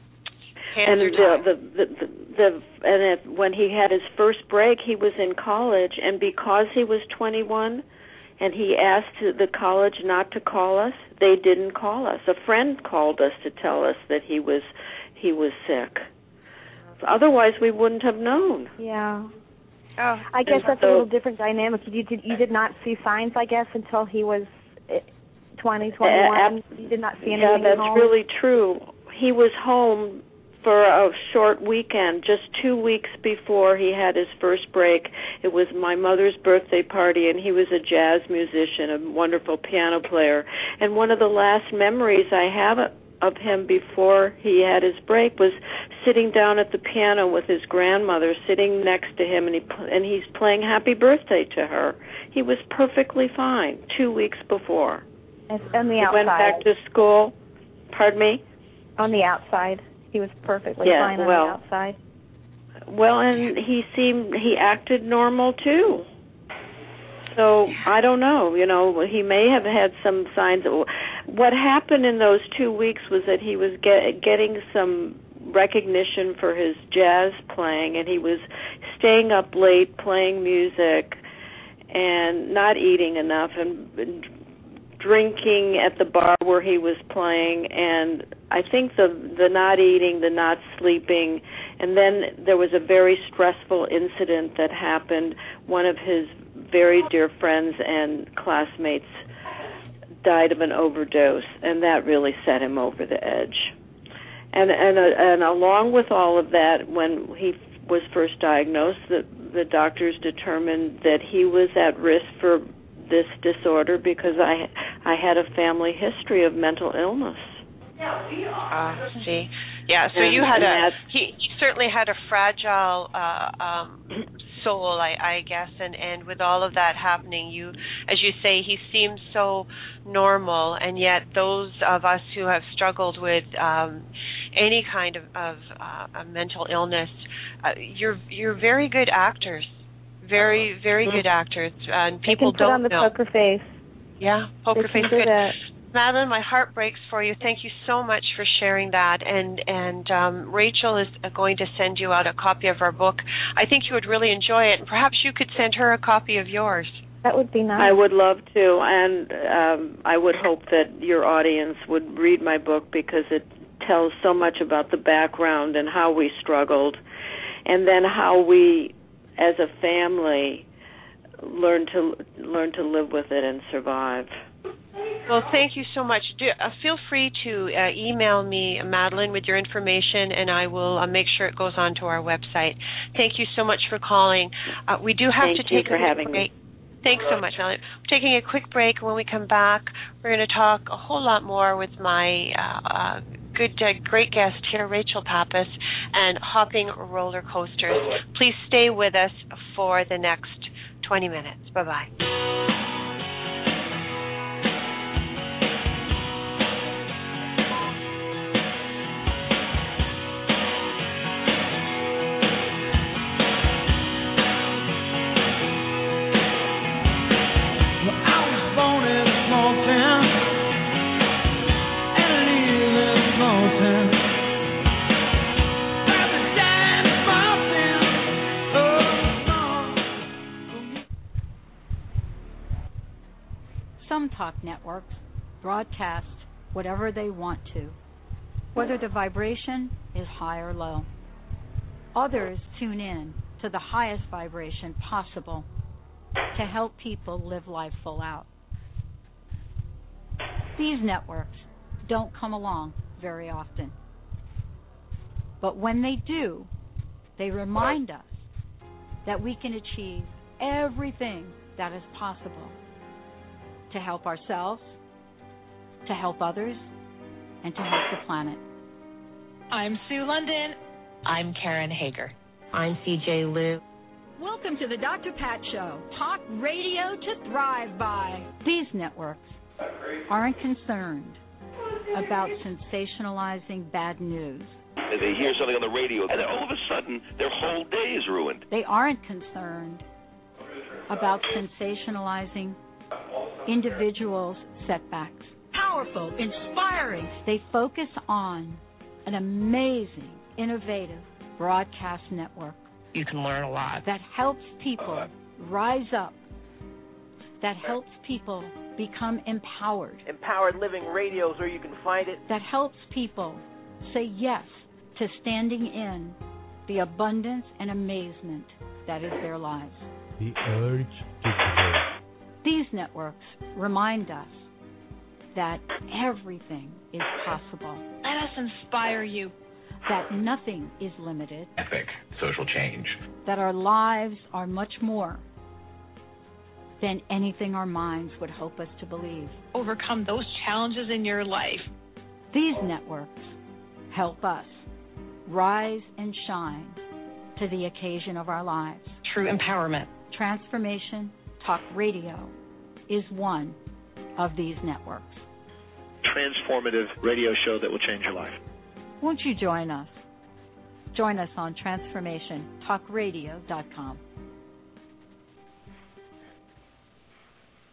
and Hands are the, tied. the, the, the, the and it, when he had his first break, he was in college, and because he was twenty-one. And he asked the college not to call us. They didn't call us. A friend called us to tell us that he was he was sick. Otherwise, we wouldn't have known. Yeah. Oh, I guess that's so, a little different dynamic. You did you did not see signs, I guess, until he was twenty, twenty-one. Uh, you did not see anything. Yeah, that's at home? really true. He was home for a short weekend, just two weeks before he had his first break. It was my mother's birthday party, and he was a jazz musician, a wonderful piano player. And one of the last memories I have of him before he had his break was sitting down at the piano with his grandmother, sitting next to him, and he and he's playing Happy Birthday to her. He was perfectly fine two weeks before. It's on the he outside. went back to school. Pardon me? On the outside. He was perfectly yeah, fine on well, the outside. Well, and he seemed, he acted normal too. So, I don't know, you know, he may have had some signs. What happened in those two weeks was that he was get, getting some recognition for his jazz playing, and he was staying up late playing music and not eating enough and, and drinking at the bar where he was playing. And I think the the not eating, the not sleeping, and then there was a very stressful incident that happened. One of his very dear friends and classmates died of an overdose, and that really set him over the edge. And and uh, and along with all of that, when he was first diagnosed, the the doctors determined that he was at risk for this disorder because I I had a family history of mental illness. Uh, see, yeah. So and, you had a that, he, he certainly had a fragile uh, um, soul, I, I guess, and and with all of that happening, you, as you say, he seems so normal, and yet those of us who have struggled with um, any kind of, of uh, a mental illness, uh, you're you're very good actors, very very mm-hmm. good actors, and people they can put don't on the know. poker face. Yeah, poker they face. Can do good. that. Madeline, my heart breaks for you. Thank you so much for sharing that. And and um, Rachel is going to send you out a copy of our book. I think you would really enjoy it, and perhaps you could send her a copy of yours. That would be nice. I would love to, and um, I would hope that your audience would read my book because it tells so much about the background and how we struggled, and then how we, as a family, learn to learn to live with it and survive. Well, thank you so much. Do, uh, feel free to uh, email me, Madeline, with your information, and I will uh, make sure it goes on to our website. Thank you so much for calling. Uh, we do have thank to you take for a having break. me. Thanks so much, Madeline. We're taking a quick break. When we come back, we're going to talk a whole lot more with my uh, uh, good, uh, great guest here, Rachel Pappas, and hopping roller coasters. Please stay with us for the next twenty minutes. Bye-bye. Some talk networks broadcast whatever they want to, whether the vibration is high or low. Others tune in to the highest vibration possible to help people live life full out. These networks don't come along very often, but when they do, they remind us that we can achieve everything that is possible to help ourselves, to help others, and to help the planet. I'm Sue London. I'm Karen Hager. I'm C J Liu. Welcome to the Doctor Pat Show, talk radio to thrive by. These networks aren't concerned about sensationalizing bad news. They hear something on the radio, and then all of a sudden, their whole day is ruined. They aren't concerned about sensationalizing individuals' setbacks. Powerful, inspiring. They focus on an amazing, innovative broadcast network. You can learn a lot. That helps people rise up. That helps people become empowered. Empowered Living Radio is where you can find it. That helps people say yes to standing in the abundance and amazement that is their lives. The urge to grow. These networks remind us that everything is possible. Let us inspire you. That nothing is limited. Epic social change. That our lives are much more than anything our minds would hope us to believe. Overcome those challenges in your life. These networks help us rise and shine to the occasion of our lives. True empowerment. Transformation Talk Radio is one of these networks. Transformative radio show that will change your life. Won't you join us? Join us on transformation talk radio dot com.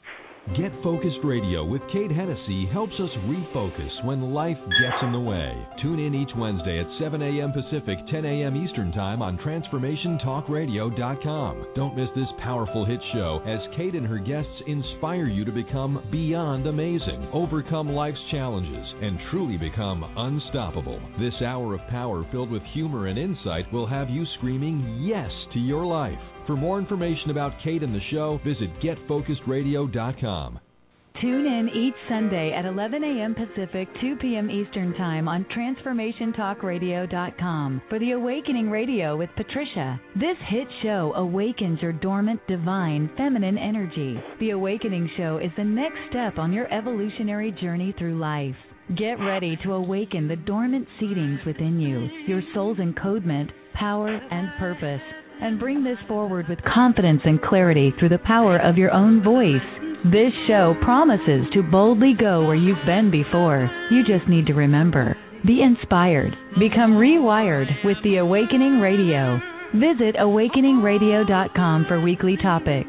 Get Focused Radio with Kate Hennessy helps us refocus when life gets in the way. Tune in each Wednesday at seven a.m. Pacific, ten a.m. Eastern Time on Transformation Talk Radio dot com. Don't miss this powerful hit show as Kate and her guests inspire you to become beyond amazing, overcome life's challenges, and truly become unstoppable. This hour of power filled with humor and insight will have you screaming yes to your life. For more information about Kate and the show, visit Get Focused Radio dot com. Tune in each Sunday at eleven a.m. Pacific, two p.m. Eastern Time on Transformation Talk Radio dot com for The Awakening Radio with Patricia. This hit show awakens your dormant, divine, feminine energy. The Awakening Show is the next step on your evolutionary journey through life. Get ready to awaken the dormant seedings within you, your soul's encodement, power, and purpose, and bring this forward with confidence and clarity through the power of your own voice. This show promises to boldly go where you've been before. You just need to remember. Be inspired. Become rewired with The Awakening Radio. Visit Awakening Radio dot com for weekly topics.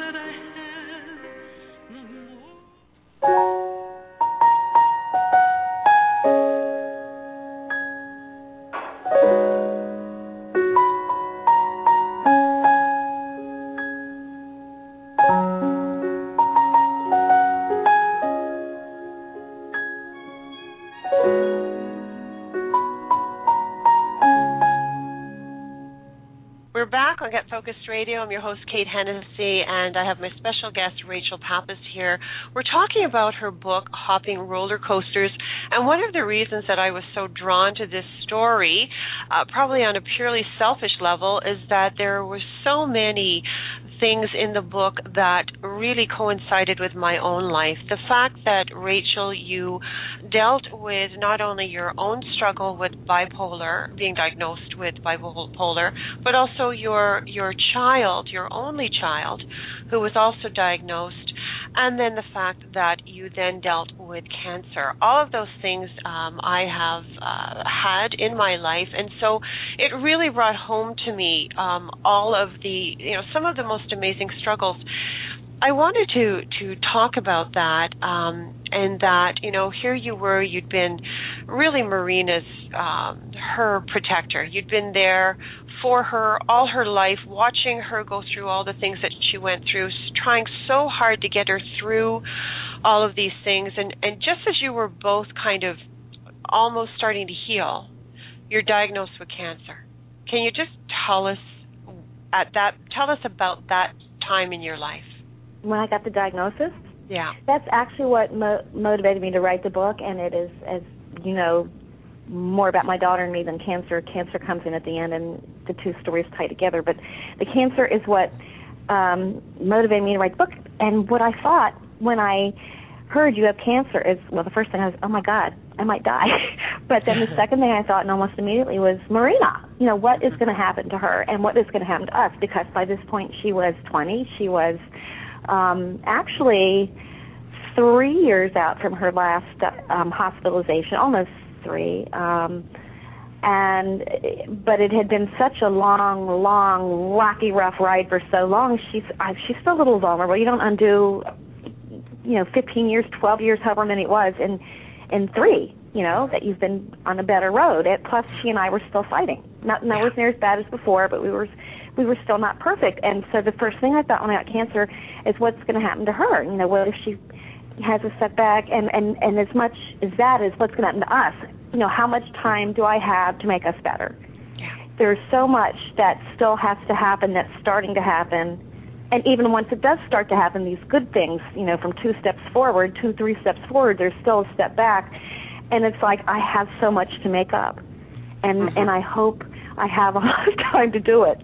Get Focused Radio. I'm your host, Kate Hennessy, and I have my special guest, Rachel Pappas, here. We're talking about her book, Hopping Roller Coasters, and one of the reasons that I was so drawn to this story, uh, probably on a purely selfish level, is that there were so many things in the book that really coincided with my own life. The fact that, Rachel, you dealt with not only your own struggle with bipolar, being diagnosed with bipolar, but also your your child, your only child, who was also diagnosed, and then the fact that you then dealt with cancer. All of those things um, I have uh, had in my life, and so it really brought home to me um, all of the, you know, some of the most amazing struggles. I wanted to to talk about that, um, and that, you know, here you were, you'd been really Marina's, um, her protector. You'd been there for her all her life, watching her go through all the things that she went through, trying so hard to get her through all of these things. And, and just as you were both kind of almost starting to heal, you're diagnosed with cancer. Can you just tell us at that, tell us about that time in your life? When I got the diagnosis? Yeah. That's actually what mo- motivated me to write the book, and it is, as you know, more about my daughter and me than cancer. Cancer comes in at the end, and the two stories tie together. But the cancer is what um, motivated me to write the book. And what I thought when I heard you have cancer is, well, the first thing I was, oh, my God, I might die. But then the second thing I thought, and almost immediately, was Marina. You know, what is going to happen to her, and what is going to happen to us? Because by this point, she was twenty. She was um, actually three years out from her last um, hospitalization, almost three, um, and but it had been such a long, long, rocky, rough ride for so long. She's I, she's still a little vulnerable. You don't undo, you know, fifteen years, twelve years, however many it was, in in three. You know, that you've been on a better road. It, plus, she and I were still fighting. Not nowhere near as bad as before, but we were we were still not perfect. And so the first thing I thought when I got cancer is, what's going to happen to her? You know, what if she has a setback, and, and, and as much as that is what's going to happen to us. You know, how much time do I have to make us better? Yeah. There's so much that still has to happen, that's starting to happen. And even once it does start to happen, these good things, you know, from two steps forward, two, three steps forward, there's still a step back. And it's like, I have so much to make up. And mm-hmm. and I hope I have a lot of time to do it.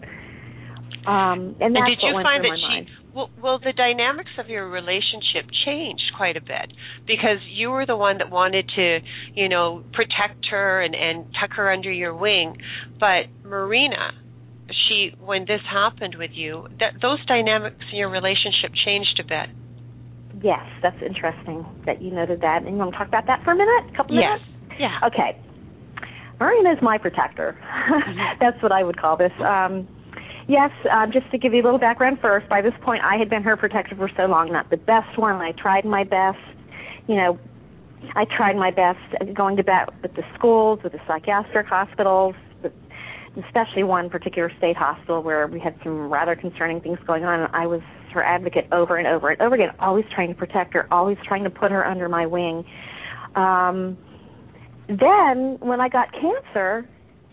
Um, and that's and did you what went find through that my she, mind. Well, well, the dynamics of your relationship changed quite a bit, because you were the one that wanted to, you know, protect her and, and tuck her under your wing. But Marina, she, when this happened with you, that those dynamics in your relationship changed a bit. Yes, that's interesting that you noted that. And you want to talk about that for a minute? A couple minutes? Yes. Yeah. Okay. Marina is my protector. Mm-hmm. That's what I would call this. Um, Yes, um, just to give you a little background first, by this point I had been her protector for so long, not the best one. I tried my best, you know, I tried my best going to bat with the schools, with the psychiatric hospitals, especially one particular state hospital where we had some rather concerning things going on, and I was her advocate over and over and over again, always trying to protect her, always trying to put her under my wing. Um, then, when I got cancer,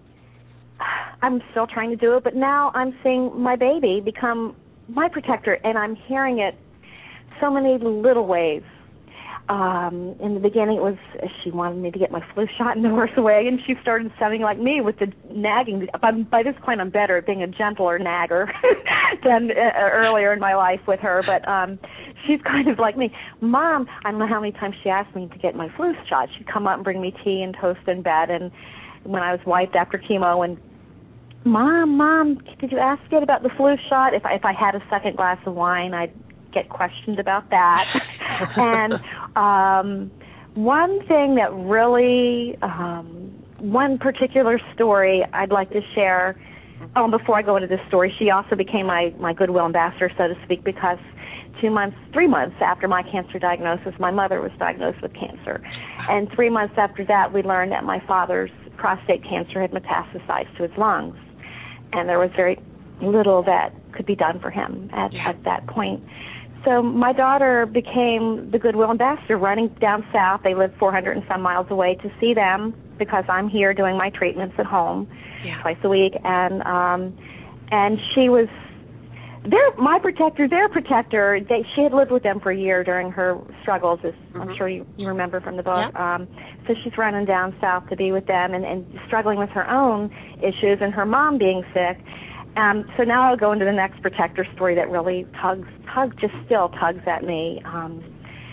I'm still trying to do it, but now I'm seeing my baby become my protector, and I'm hearing it so many little ways. Um, in the beginning, it was she wanted me to get my flu shot and nurse away, and she started sounding like me with the nagging. By, by this point, I'm better at being a gentler nagger than uh, earlier in my life with her, but um, she's kind of like me. Mom, I don't know how many times she asked me to get my flu shot. She'd come up and bring me tea and toast in bed, and when I was wiped after chemo, and Mom, Mom, did you ask yet about the flu shot? If I, if I had a second glass of wine, I'd get questioned about that. And um, one thing that really, um, one particular story I'd like to share, oh, before I go into this story, she also became my, my goodwill ambassador, so to speak, because two months, three months after my cancer diagnosis, my mother was diagnosed with cancer. And three months after that, we learned that my father's prostate cancer had metastasized to his lungs. And there was very little that could be done for him at, yeah. at that point. So my daughter became the goodwill ambassador, running down south. They live four hundred and some miles away, to see them because I'm here doing my treatments at home yeah. twice a week. And um, and she was their my protector, their protector. They, she had lived with them for a year during her struggles, as mm-hmm. I'm sure you, you remember from the book. Yeah. Um, so she's running down south to be with them and, and struggling with her own issues and her mom being sick. Um, so now I'll go into the next protector story that really tugs, tugs, just still tugs at me. Um,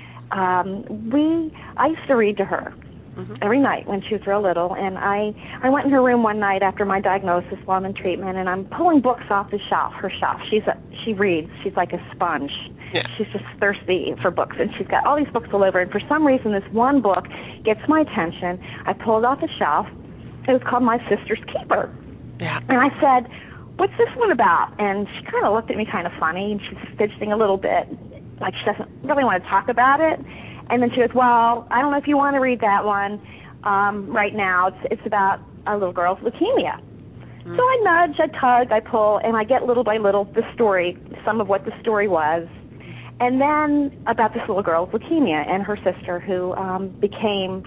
um, we, I used to read to her mm-hmm. every night when she was real little, and I, I went in her room one night after my diagnosis while I'm in treatment, and I'm pulling books off the shelf, her shelf. She's a, she reads. She's like a sponge. Yeah. She's just thirsty for books, and she's got all these books all over, and for some reason this one book gets my attention. I pull it off the shelf. It was called My Sister's Keeper. Yeah. And I said, what's this one about? And she kind of looked at me kind of funny, and she's fidgeting a little bit, like she doesn't really want to talk about it. And then she goes, well, I don't know if you want to read that one um, right now. It's it's about a little girl's leukemia. Mm-hmm. So I nudge, I tug, I pull, and I get little by little the story, some of what the story was. And then about this little girl's leukemia and her sister who um, became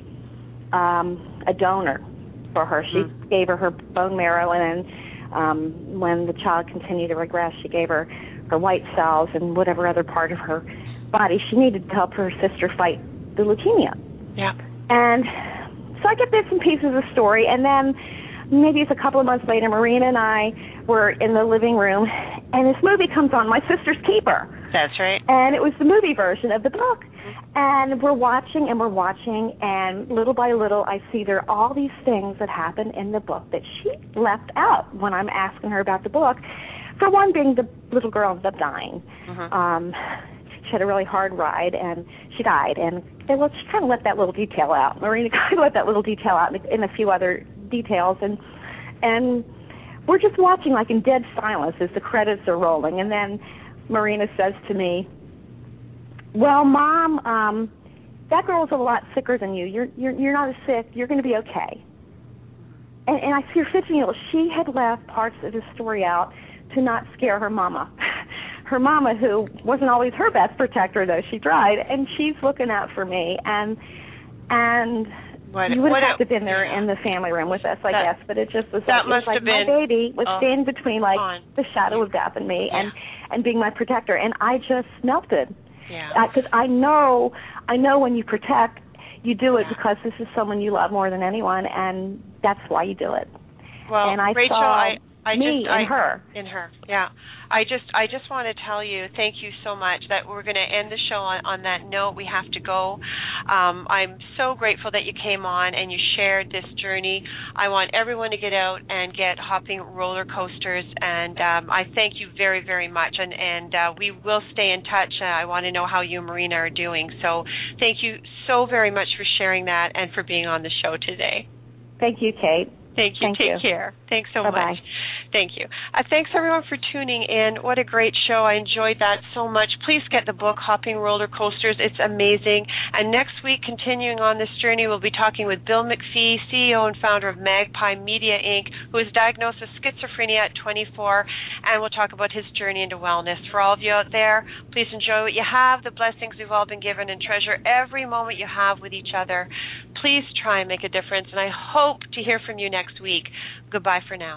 um, a donor for her. She mm-hmm. gave her her bone marrow, and then Um, when the child continued to regress, she gave her her white cells and whatever other part of her body she needed to help her sister fight the leukemia. Yeah. And so I get bits and pieces of the story, and then maybe it's a couple of months later, Marina and I were in the living room, and this movie comes on, My Sister's Keeper. That's right. And it was the movie version of the book. And we're watching and we're watching, and little by little I see there are all these things that happen in the book that she left out when I'm asking her about the book. For one being, the little girl ended up dying. Mm-hmm. Um, she had a really hard ride, and she died. And they, well, she kind of let that little detail out. Marina kind of let that little detail out in a few other details. And and we're just watching like in dead silence as the credits are rolling. And then Marina says to me, well, Mom, um, that girl's a lot sicker than you. You're you're you're not as sick. You're going to be okay. And, and I see her fidgeting a little. She had left parts of the story out to not scare her mama. Her mama, who wasn't always her best protector, though she tried, and she's looking out for me. And and what, you would have to have been there in the family room with us, I that, guess. But it just was that like, must it was have like been, my baby was oh, standing between like on. the shadow of death and me, yeah. and and being my protector. And I just melted. Yeah. Because I know, I know when you protect, you do it yeah. because this is someone you love more than anyone, and that's why you do it. Well, and I Rachel, saw I, I me just, in I, her. In her, yeah. I just, I just want to tell you, thank you so much. That we're going to end the show on, on that note. We have to go. Um, I'm so grateful that you came on and you shared this journey. I want everyone to get out and get hopping roller coasters, and um, I thank you very, very much. And and uh, we will stay in touch. Uh, I want to know how you and Marina are doing. So thank you so very much for sharing that and for being on the show today. Thank you, Kate. Thank you. Thank Take you. care. Thanks so Bye-bye. much. Thank you. Uh, thanks, everyone, for tuning in. What a great show. I enjoyed that so much. Please get the book, Hopping Roller Coasters. It's amazing. And next week, continuing on this journey, we'll be talking with Bill McPhee, C E O and founder of Magpie Media, Incorporated, who was diagnosed with schizophrenia at twenty-four, and we'll talk about his journey into wellness. For all of you out there, please enjoy what you have, the blessings we've all been given, and treasure every moment you have with each other. Please try and make a difference, and I hope to hear from you next week. Goodbye for now.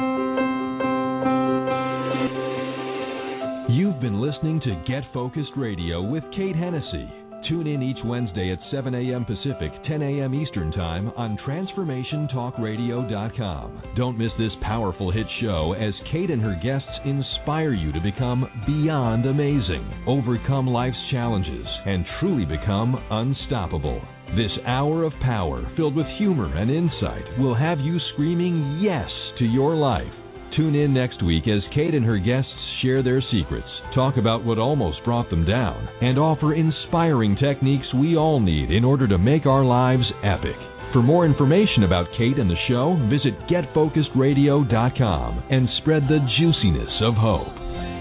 You've been listening to Get Focused Radio with Kate Hennessy. Tune in each Wednesday at seven a.m. Pacific, ten a.m. Eastern Time on Transformation Talk Radio dot com. Don't miss this powerful hit show as Kate and her guests inspire you to become beyond amazing, overcome life's challenges, and truly become unstoppable. This hour of power, filled with humor and insight, will have you screaming yes to your life. Tune in next week as Kate and her guests share their secrets, talk about what almost brought them down, and offer inspiring techniques we all need in order to make our lives epic. For more information about Kate and the show, visit Get Focused Radio dot com and spread the juiciness of hope.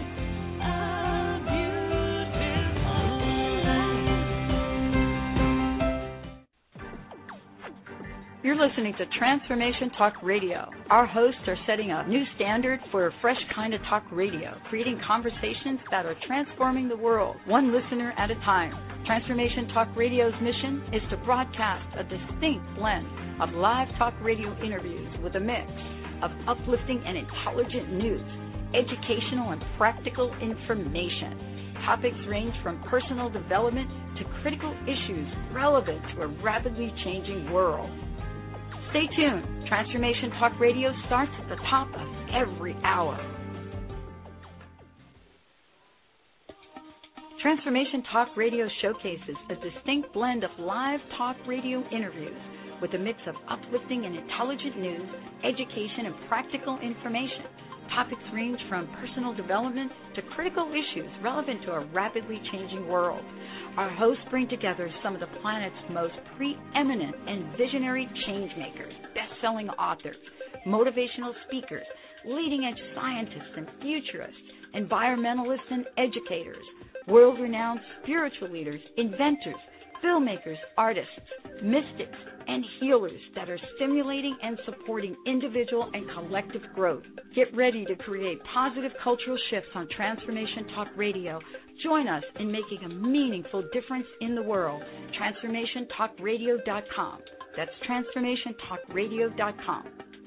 You're listening to Transformation Talk Radio. Our hosts are setting a new standard for a fresh kind of talk radio, creating conversations that are transforming the world, one listener at a time. Transformation Talk Radio's mission is to broadcast a distinct blend of live talk radio interviews with a mix of uplifting and intelligent news, educational and practical information. Topics range from personal development to critical issues relevant to a rapidly changing world. Stay tuned. Transformation Talk Radio starts at the top of every hour. Transformation Talk Radio showcases a distinct blend of live talk radio interviews with a mix of uplifting and intelligent news, education, and practical information. Topics range from personal development to critical issues relevant to a rapidly changing world. Our hosts bring together some of the planet's most preeminent and visionary changemakers, best-selling authors, motivational speakers, leading-edge scientists and futurists, environmentalists and educators, world-renowned spiritual leaders, inventors, filmmakers, artists, mystics, and healers that are stimulating and supporting individual and collective growth. Get ready to create positive cultural shifts on Transformation Talk Radio. Join us in making a meaningful difference in the world. Transformation Talk Radio dot com. That's Transformation Talk Radio dot com.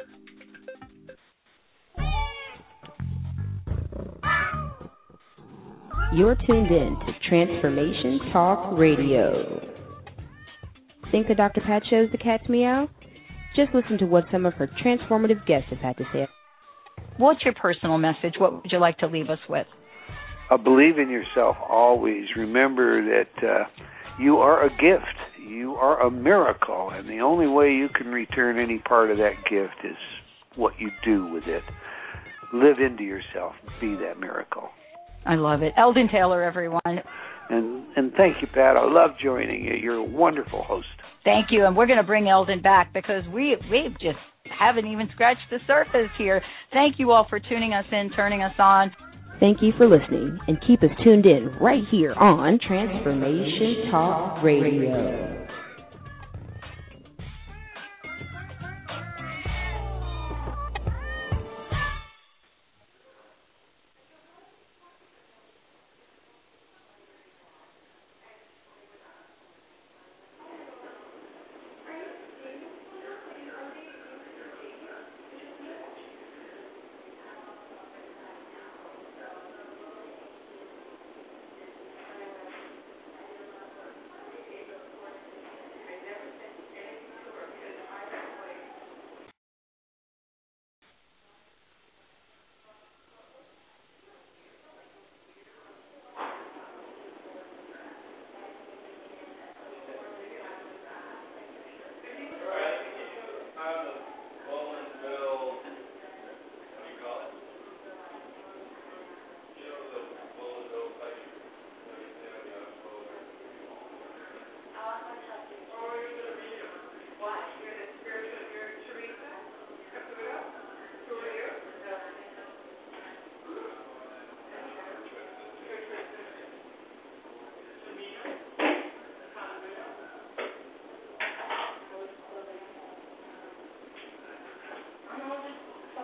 You're tuned in to Transformation Talk Radio. Think the Doctor Pat shows the cat's meow? Just listen to what some of her transformative guests have had to say. What's your personal message? What would you like to leave us with? Uh, believe in yourself always. Remember that uh, you are a gift. You are a miracle, and the only way you can return any part of that gift is what you do with it. Live into yourself. Be that miracle. I love it. Eldon Taylor, everyone. And and thank you, Pat. I love joining you. You're a wonderful host. Thank you. And we're going to bring Eldon back because we we just haven't even scratched the surface here. Thank you all for tuning us in, turning us on. Thank you for listening, and keep us tuned in right here on Transformation Talk Radio.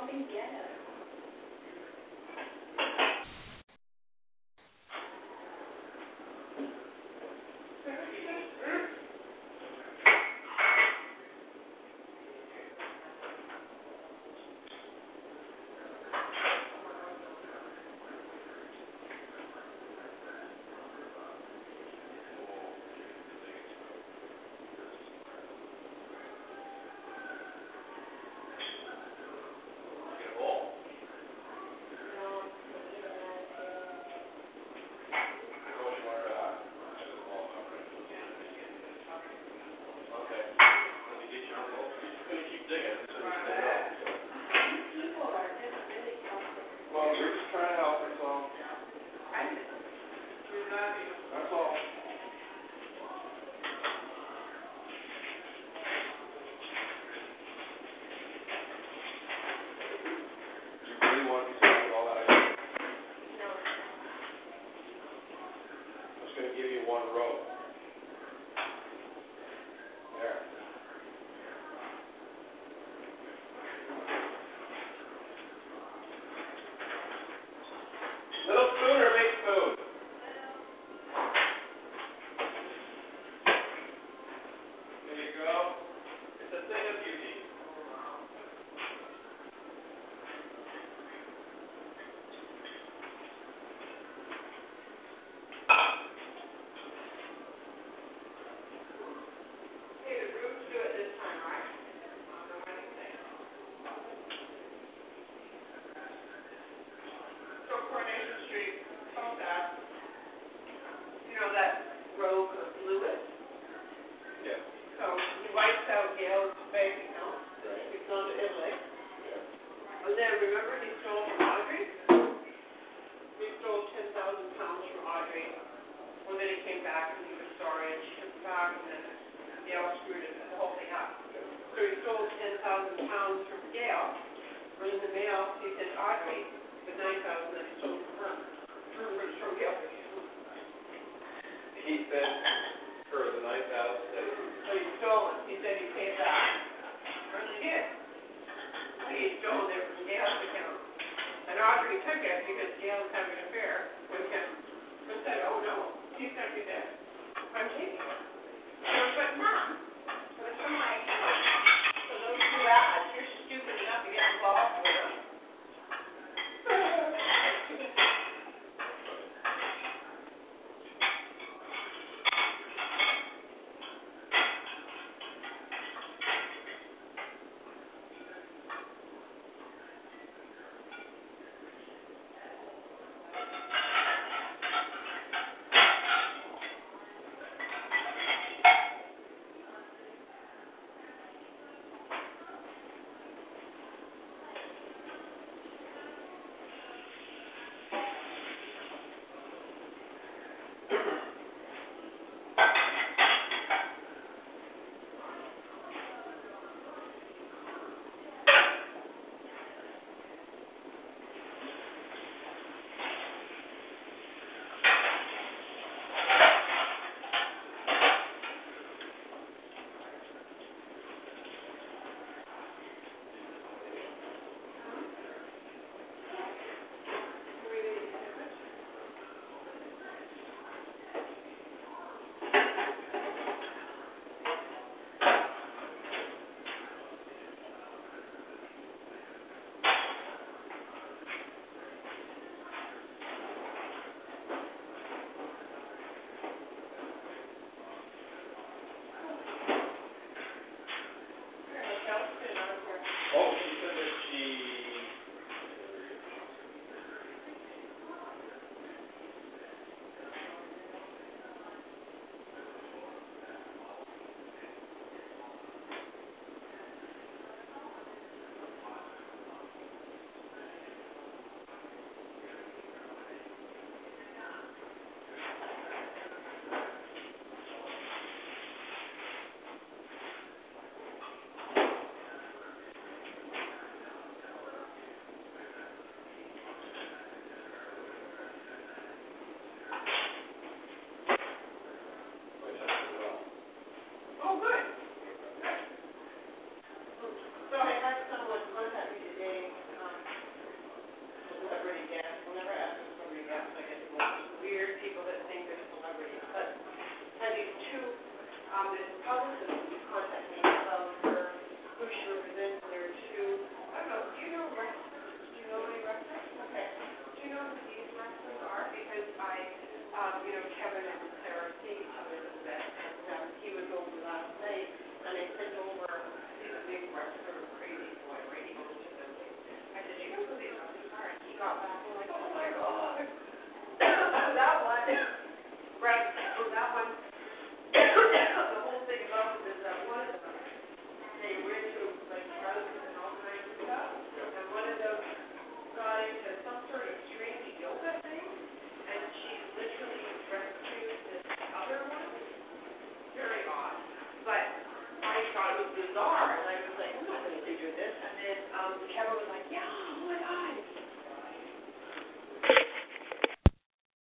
Oh, she said that she